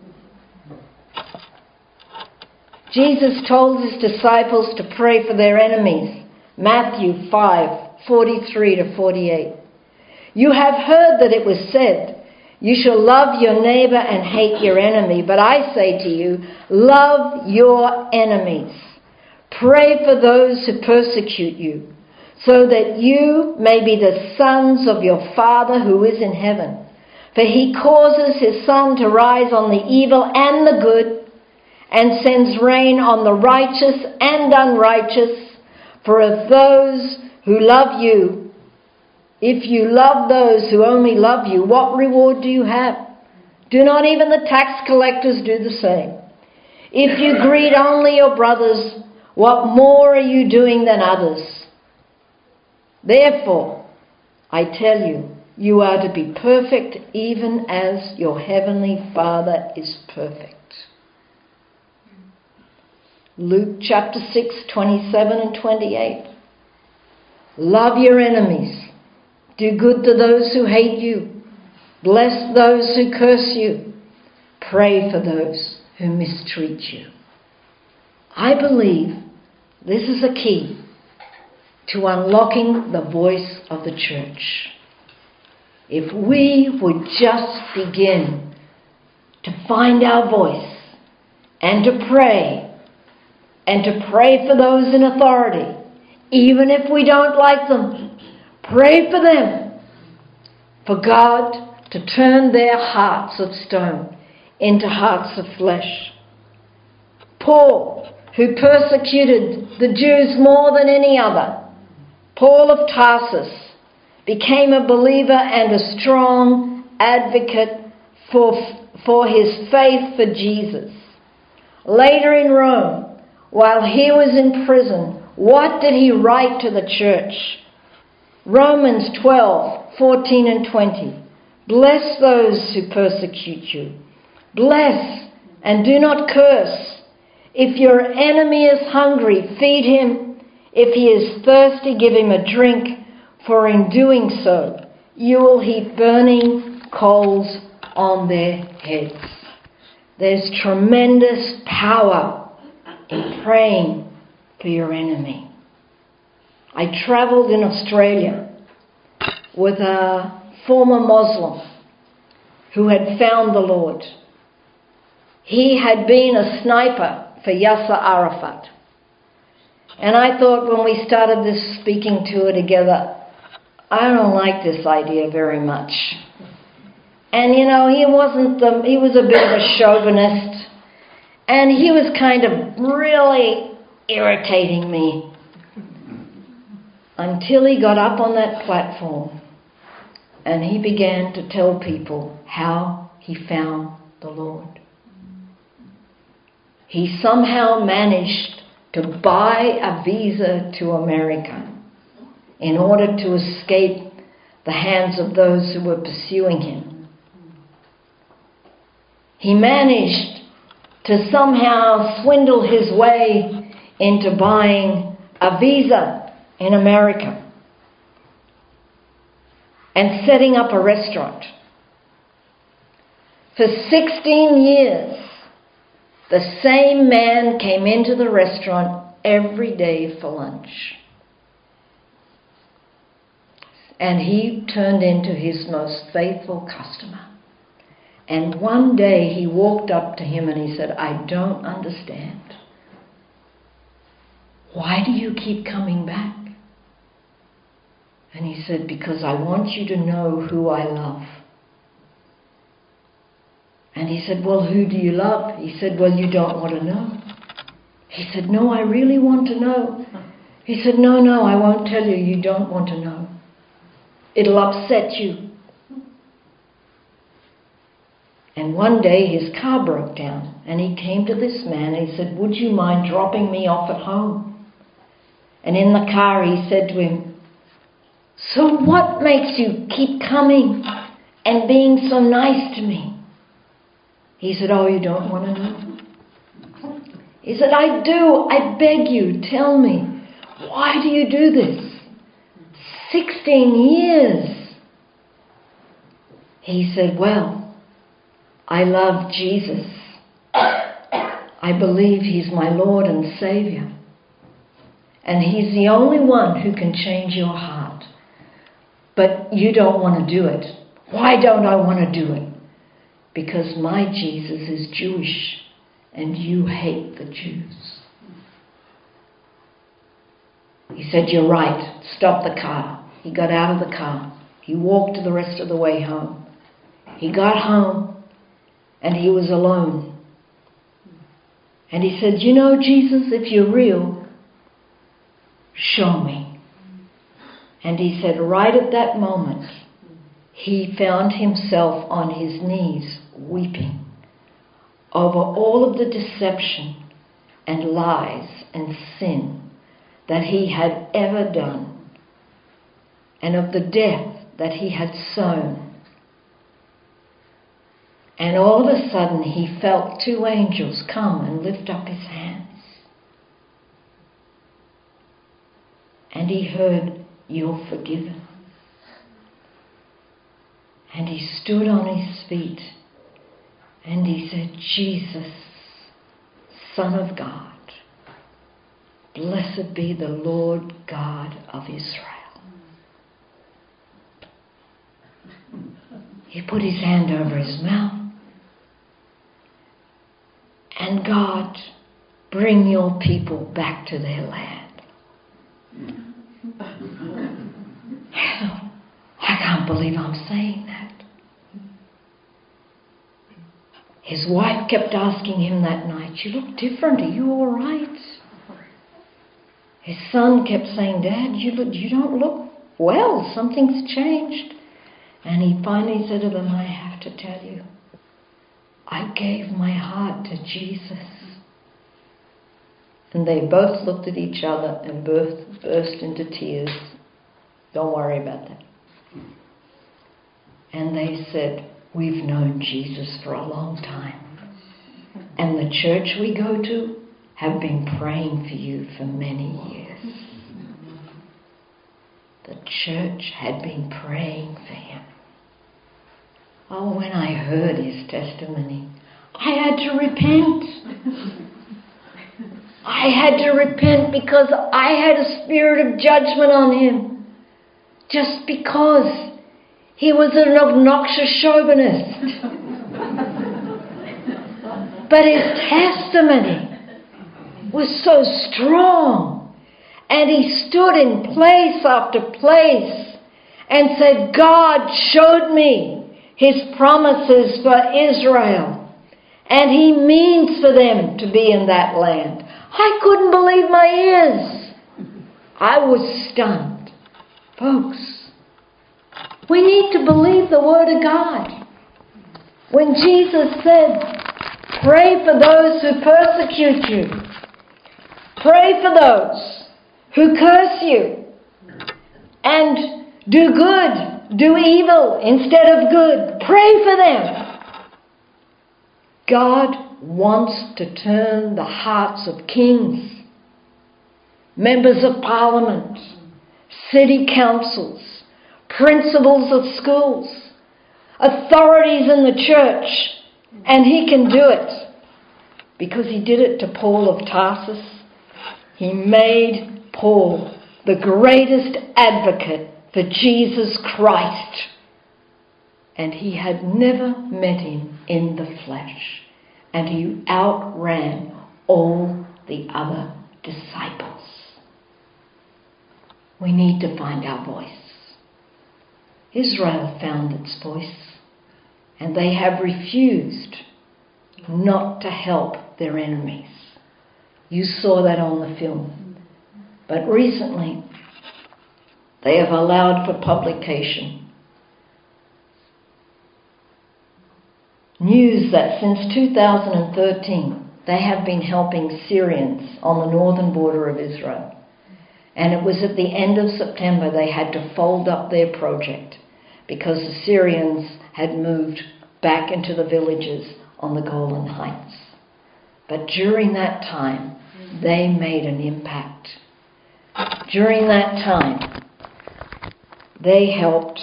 Jesus told his disciples to pray for their enemies. Matthew five, forty-three to forty-eight. You have heard that it was said, you shall love your neighbor and hate your enemy. But I say to you, love your enemies. Pray for those who persecute you, so that you may be the sons of your Father who is in heaven. For he causes his sun to rise on the evil and the good, and sends rain on the righteous and unrighteous. For if those who love you, if you love those who only love you, what reward do you have? Do not even the tax collectors do the same? If you greet only your brothers, what more are you doing than others? Therefore, I tell you, you are to be perfect even as your heavenly Father is perfect. Luke chapter six, twenty-seven and twenty-eight. Love your enemies. Do good to those who hate you. Bless those who curse you. Pray for those who mistreat you. I believe this is a key to unlocking the voice of the church. If we would just begin to find our voice and to pray, and to pray for those in authority, even if we don't like them, pray for them, for God to turn their hearts of stone into hearts of flesh. Paul, who persecuted the Jews more than any other, Paul of Tarsus, became a believer and a strong advocate for, for his faith for Jesus. Later in Rome, while he was in prison, what did he write to the church? Romans twelve, fourteen and twenty. Bless those who persecute you. Bless and do not curse. If your enemy is hungry, feed him. If he is thirsty, give him a drink. For in doing so, you will heap burning coals on their heads. There's tremendous power in praying for your enemy. I travelled in Australia with a former Muslim who had found the Lord. He had been a sniper for Yasser Arafat. And I thought when we started this speaking tour together, I don't like this idea very much. And you know, he wasn't the, he was a bit of a chauvinist, and he was kind of really irritating me until he got up on that platform and he began to tell people how he found the Lord. He somehow managed to buy a visa to America in order to escape the hands of those who were pursuing him. He managed to somehow swindle his way into buying a visa in America and setting up a restaurant. For sixteen years, the same man came into the restaurant every day for lunch. And he turned into his most faithful customer. And one day he walked up to him and he said, "I don't understand. Why do you keep coming back?" And he said, "Because I want you to know who I love." And he said, "Well, who do you love?" He said, "Well, you don't want to know." He said, "No, I really want to know." He said, "No, no, I won't tell you. You don't want to know. It'll upset you." And one day his car broke down and he came to this man and he said, "Would you mind dropping me off at home?" And in the car he said to him, "So what makes you keep coming and being so nice to me?" He said, "Oh, you don't want to know?" He said, "I do. I beg you, tell me. Why do you do this? Sixteen years. He said, "Well, I love Jesus. I believe He's my Lord and Savior. And He's the only one who can change your heart. But you don't want to do it. Why don't I want to do it? Because my Jesus is Jewish and you hate the Jews." He said, "You're right. Stop the car." He got out of the car. He walked the rest of the way home. He got home and he was alone. And he said, "You know, Jesus, if you're real, show me." And he said right at that moment, he found himself on his knees weeping over all of the deception and lies and sin that he had ever done, and of the death that he had sown. And all of a sudden he felt two angels come and lift up his hands. And he heard, "You're forgiven." And he stood on his feet and he said, "Jesus, Son of God, blessed be the Lord God of Israel." He put his hand over his mouth. "And God, bring your people back to their land." I can't believe I'm saying that. His wife kept asking him that night, "You look different. Are you all right?" His son kept saying, "Dad, you look, you don't look well. Something's changed." And he finally said to them, "I have to tell you, I gave my heart to Jesus." And they both looked at each other and burst, burst into tears. Don't worry about that. And they said, "We've known Jesus for a long time. And the church we go to have been praying for you for many years." The church had been praying for him. Oh, when I heard his testimony, I had to repent. I had to repent because I had a spirit of judgment on him. Just because He was an obnoxious chauvinist. But his testimony was so strong. And he stood in place after place and said, God showed me his promises for Israel. And he means for them to be in that land. I couldn't believe my ears. I was stunned. Folks, we need to believe the Word of God. When Jesus said, pray for those who persecute you. Pray for those who curse you. And do good, do evil instead of good. Pray for them. God wants to turn the hearts of kings, members of parliament, city councils, principals of schools, authorities in the church, and he can do it because he did it to Paul of Tarsus. He made Paul the greatest advocate for Jesus Christ, and he had never met him in the flesh, and he outran all the other disciples. We need to find our voice. Israel found its voice, and they have refused not to help their enemies. You saw that on the film. But recently, they have allowed for publication news that since two thousand thirteen, they have been helping Syrians on the northern border of Israel. And it was at the end of September they had to fold up their project because the Syrians had moved back into the villages on the Golan Heights. But during that time, they made an impact. During that time, they helped.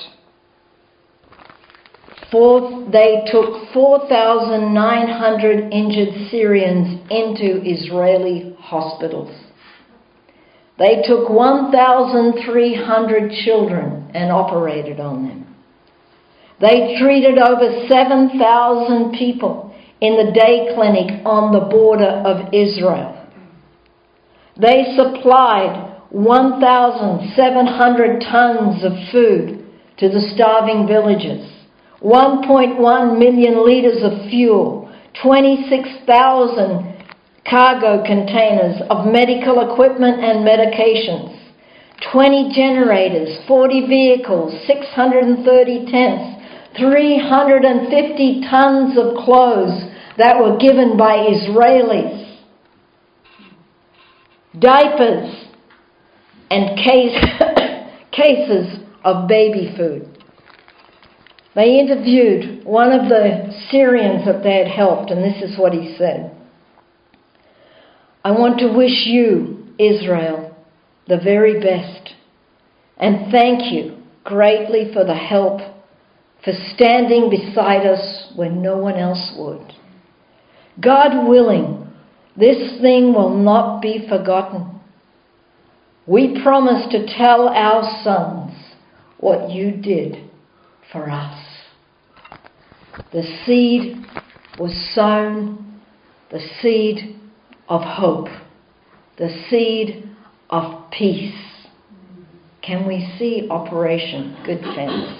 Four, they took four thousand nine hundred injured Syrians into Israeli hospitals. They took one thousand three hundred children and operated on them. They treated over seven thousand people in the day clinic on the border of Israel. They supplied one thousand seven hundred tons of food to the starving villages, one point one million litres of fuel, twenty-six thousand cargo containers of medical equipment and medications, twenty generators, forty vehicles, six hundred thirty tents, three hundred fifty tons of clothes that were given by Israelis, diapers, and case, cases of baby food. They interviewed one of the Syrians that they had helped, and this is what he said. I want to wish you, Israel, the very best, and thank you greatly for the help, for standing beside us when no one else would. God willing, this thing will not be forgotten. We promise to tell our sons what you did for us. The seed was sown, the seed of hope, the seed of peace. Can we see Operation Good Fence?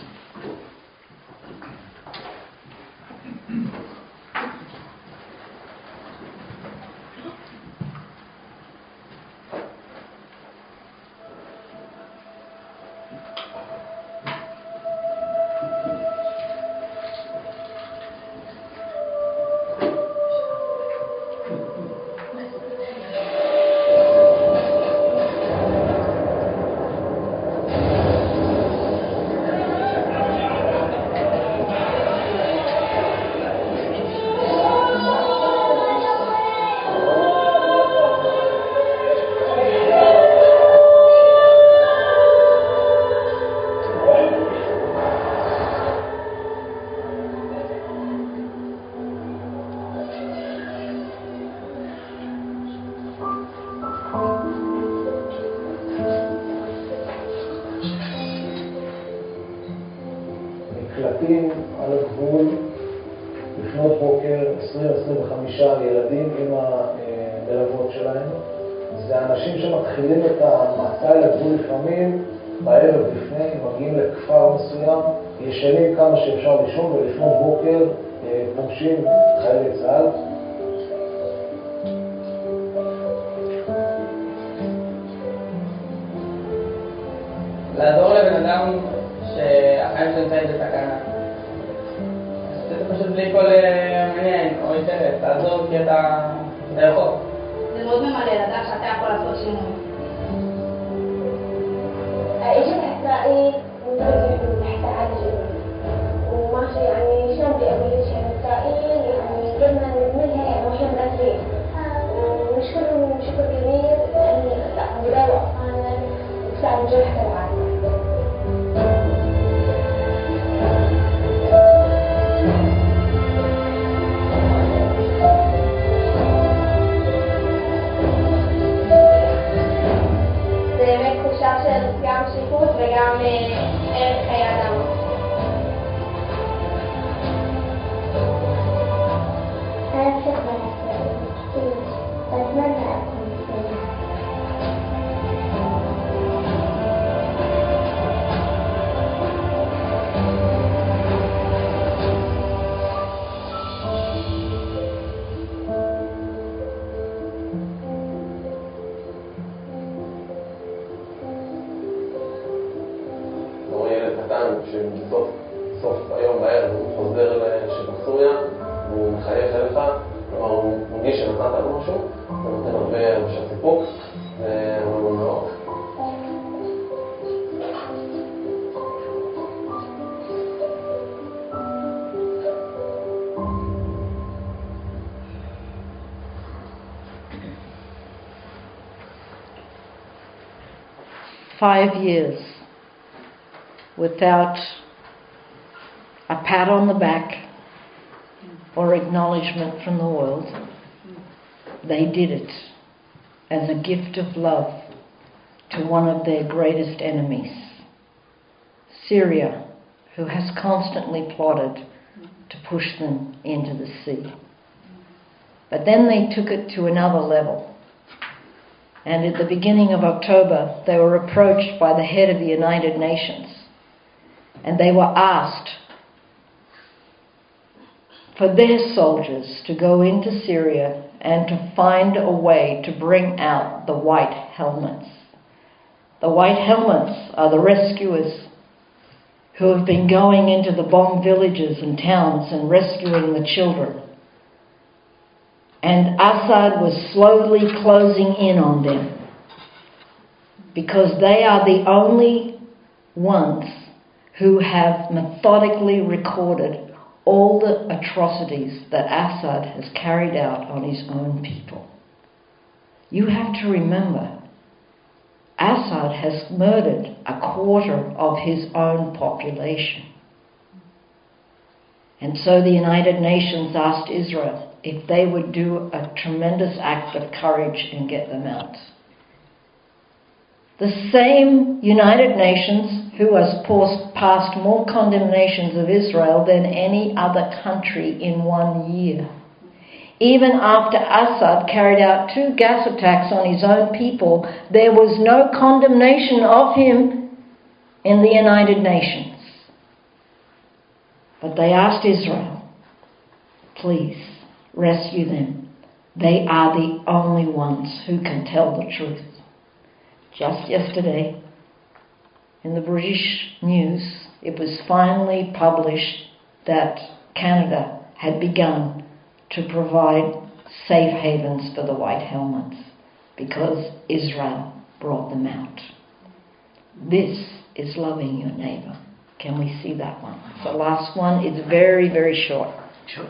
נקלטים על הגבול לפנות בוקר עשרים עד עשרים וחמישה ילדים עם המלוות שלהם. זה אנשים שמתחילים את המסע אל הגבול לפעמים בערב לפני, מגיעים לכפר מסוים, ישנים כמה שאפשר לישון ולפנות בוקר פוגשים חיילי צה"ל. לעזור לבן אדם שהחיים שלו נמצאים בסכנה. זה פשוט בלי כל מעניין או אינטרס, לעזור כי אתה רחוק. זה מאוד ממלא לדעת שאתה יכול לעשות שינוי. اجيت احترائي ومدرسة تحت عالجي وماشي يعني شلون بدي اقول لك يعني اسرائيل يعني قدرنا نبنيها يعني واحنا مقدرين ونشكرهم شكر كبير يعني بداوا اطفالنا وساعدوا جرحنا العالم. גם שקיפות וגם ערך חיי אדם. أنا بحب إسرائيل كتير وأتمنى أكون فيها. שבסוף סוף היום בערב הוא חוזר לשטח סוריה והוא מחייך אליך, כלומר הוא מרגיש שנתת לו משהו, הוא נותן הרבה הרבה סיפוק והוא מאוד. Five years without a pat on the back or acknowledgement from the world. They did it as a gift of love to one of their greatest enemies, Syria, who has constantly plotted to push them into the sea. But then they took it to another level. And at the beginning of October, they were approached by the head of the United Nations. And they were asked for their soldiers to go into Syria and to find a way to bring out the white helmets. The white helmets are the rescuers who have been going into the bombed villages and towns and rescuing the children. And Assad was slowly closing in on them because they are the only ones who have methodically recorded all the atrocities that Assad has carried out on his own people. You have to remember, Assad has murdered a quarter of his own population. And so the United Nations asked Israel if they would do a tremendous act of courage and get them out. The same United Nations who has passed more condemnations of Israel than any other country in one year. Even after Assad carried out two gas attacks on his own people, there was no condemnation of him in the United Nations. But they asked Israel, please rescue them. They are the only ones who can tell the truth. Just yesterday, in the British news, it was finally published that Canada had begun to provide safe havens for the white helmets because Israel brought them out. This is loving your neighbour. Can we see that one? The last one is very, very short. Sure.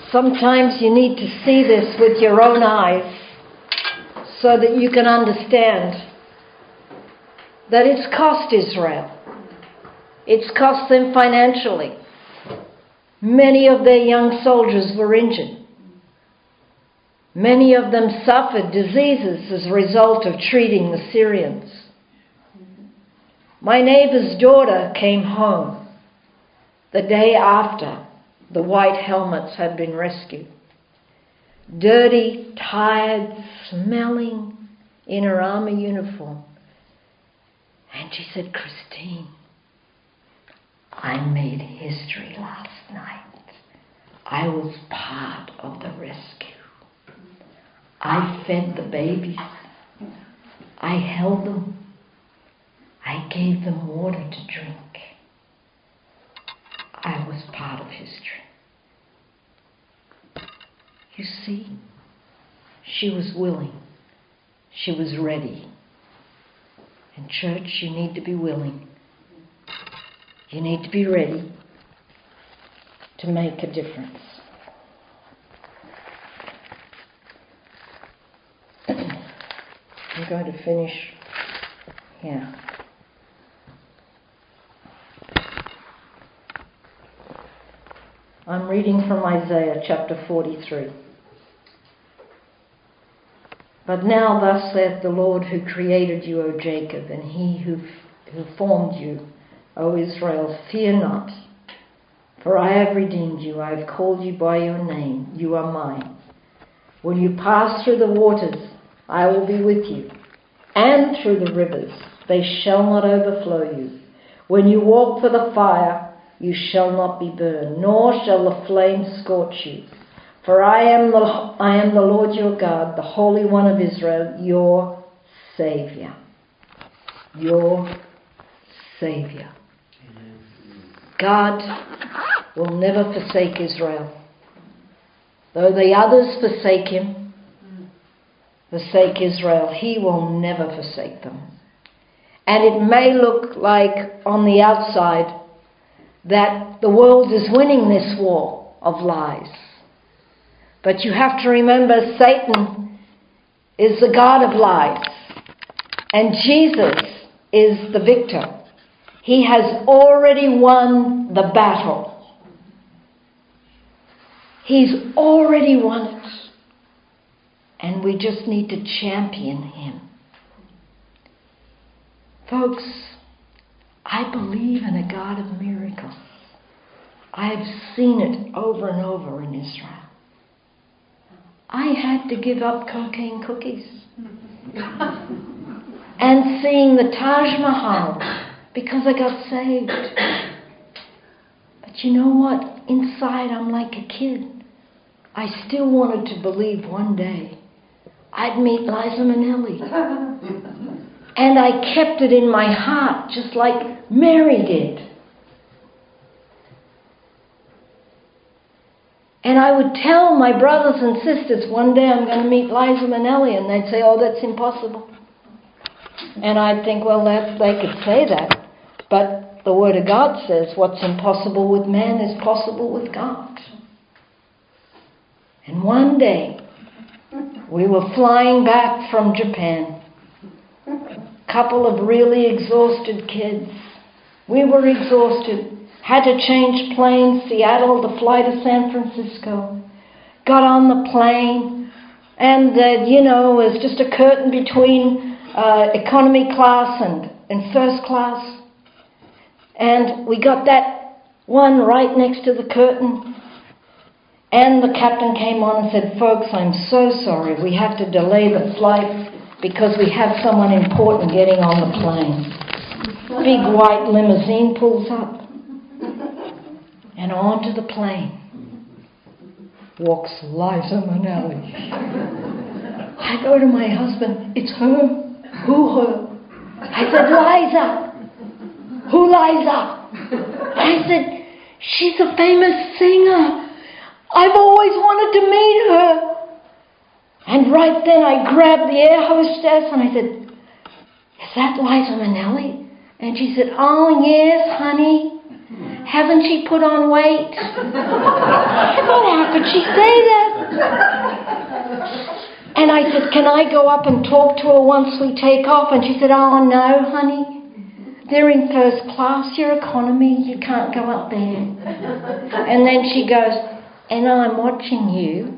Sometimes you need to see this with your own eyes so that you can understand that it's cost Israel. It's cost them financially. Many of their young soldiers were injured. Many of them suffered diseases as a result of treating the Syrians. My neighbor's daughter came home the day after the white helmets had been rescued. Dirty, tired, smelling, in her army uniform. And she said, Christine, I made history last night. I was part of the rescue. I fed the babies. I held them. I gave them water to drink. I was part of history. You see, she was willing. She was ready. In church, you need to be willing. You need to be ready to make a difference. I'm going to finish here. I'm reading from Isaiah chapter forty-three. But now thus saith the Lord who created you, O Jacob, and he who, who formed you, O Israel, fear not, for I have redeemed you. I have called you by your name. You are mine. When you pass through the waters, I will be with you, and through the rivers, they shall not overflow you. When you walk through the fire, you shall not be burned, nor shall the flame scorch you. For I am the, I am the Lord your God, the Holy One of Israel, your Saviour. Your Saviour. God will never forsake Israel. Though the others forsake him, forsake Israel, he will never forsake them. And it may look like on the outside that the world is winning this war of lies. But you have to remember, Satan is the god of lies. And Jesus is the victor. He has already won the battle. He's already won it. And we just need to champion him. Folks, I believe in a God of miracles. I have seen it over and over in Israel. I had to give up cocaine cookies. And seeing the Taj Mahal because I got saved. But you know what? Inside I'm like a kid. I still wanted to believe one day I'd meet Liza Minnelli. And I kept it in my heart just like Mary did. And I would tell my brothers and sisters, one day I'm going to meet Liza Minnelli, and they'd say, oh, that's impossible. And I'd think, well, that, they could say that, but the Word of God says what's impossible with man is possible with God. And one day, we were flying back from Japan, a couple of really exhausted kids. We were exhausted. Had to change planes, Seattle to fly to San Francisco. Got on the plane, and uh, you know, it was just a curtain between uh, economy class and, and first class. And we got that one right next to the curtain. And the captain came on and said, folks, I'm so sorry. We have to delay the flight because we have someone important getting on the plane. Big white limousine pulls up. And onto the plane walks Liza Minnelli. I go to my husband, it's her. Who her? I said, Liza. Who Liza? I said, she's a famous singer. I've always wanted to meet her. And right then I grabbed the air hostess and I said, is that Liza Minnelli? And she said, oh yes, honey. Hasn't she put on weight? I thought, how could she say that? And I said, can I go up and talk to her once we take off? And she said, oh no, honey. They're in first class, your economy, you can't go up there. And then she goes, and I'm watching you.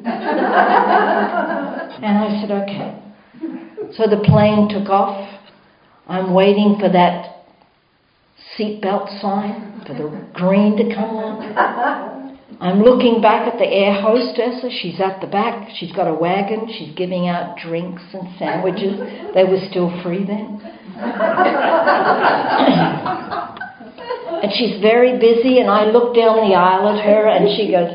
And I said, okay. So the plane took off. I'm waiting for that seatbelt sign, for the green to come on. I'm looking back at the air hostess. She's at the back. She's got a wagon. She's giving out drinks and sandwiches. They were still free then. And she's very busy, and I look down the aisle at her, and she goes,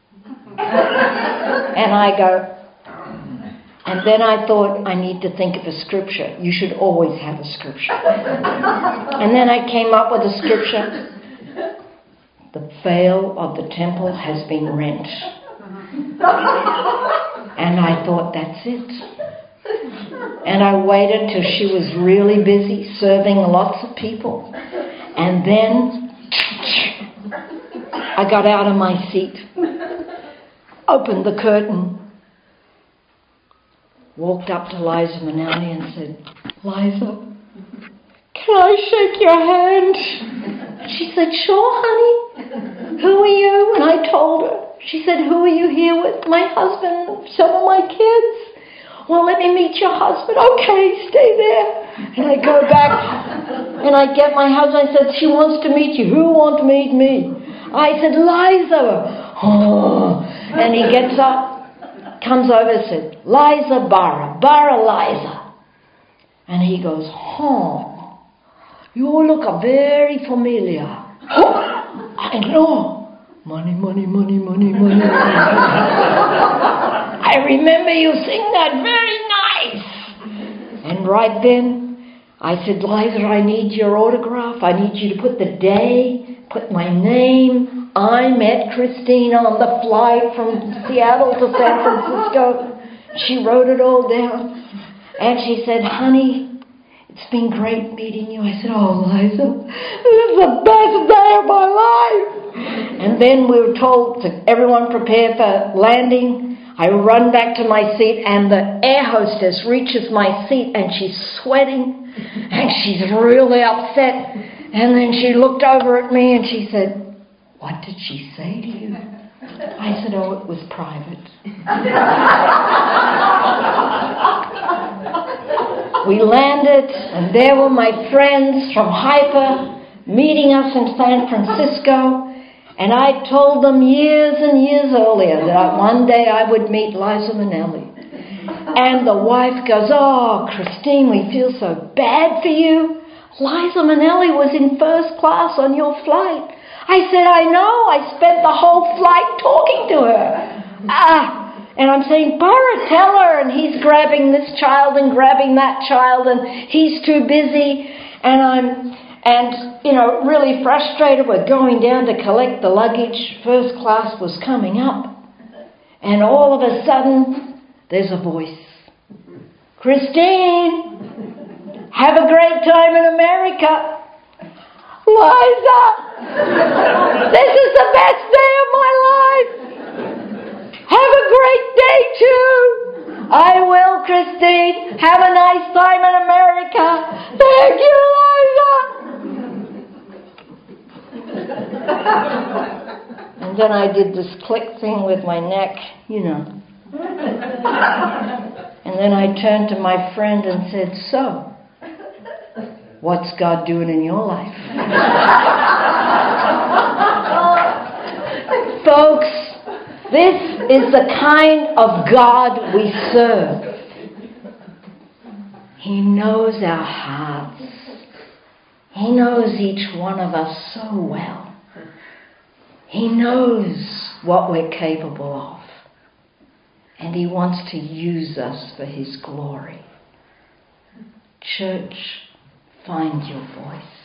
and I go, and then I thought, I need to think of a scripture. You should always have a scripture. And then I came up with a scripture. The veil of the temple has been rent. And I thought, that's it. And I waited till she was really busy serving lots of people. And then I got out of my seat, opened the curtain, walked up to Liza Minnelli and said, Liza, can I shake your hand? She said, sure, honey. Who are you? And I told her. She said, who are you here with? My husband, some of my kids. Well, let me meet your husband. Okay, stay there. And I go back and I get my husband. I said, she wants to meet you. Who wants to meet me? I said, Liza. Oh. And he gets up, comes over and said, Liza Barra, Barra Liza. And he goes, oh, you look very familiar. Oh, I know. Money, money, money, money, money. I remember you sing that, very nice. And right then, I said, Liza, I need your autograph. I need you to put the day, put my name. I met Christine on the flight from Seattle to San Francisco. She wrote it all down. And she said, honey, it's been great meeting you. I said, oh, Liza, this is the best day of my life. And then we were told to everyone prepare for landing. I run back to my seat, and the air hostess reaches my seat, and she's sweating, and she's really upset. And then she looked over at me, and she said, what did she say to you? I said, oh, it was private. We landed, and there were my friends from Hyper meeting us in San Francisco. And I told them years and years earlier that one day I would meet Liza Minnelli. And the wife goes, oh, Christine, we feel so bad for you. Liza Minnelli was in first class on your flight. I said, I know. I spent the whole flight talking to her. Ah, and I'm saying, Barra, tell her. And he's grabbing this child and grabbing that child, and he's too busy. And I'm... And, you know, really frustrated. We're going down to collect the luggage. First class was coming up. And all of a sudden, there's a voice. Christine, have a great time in America. Liza, this is the best day of my life. Have a great day, too. I will, Christine. Have a nice time in America. Thank you, Liza. And then I did this click thing with my neck, you know. And then I turned to my friend and said, so, what's God doing in your life? Folks, this is the kind of God we serve. He knows our hearts. He knows each one of us so well. He knows what we're capable of. And He wants to use us for His glory. Church, find your voice.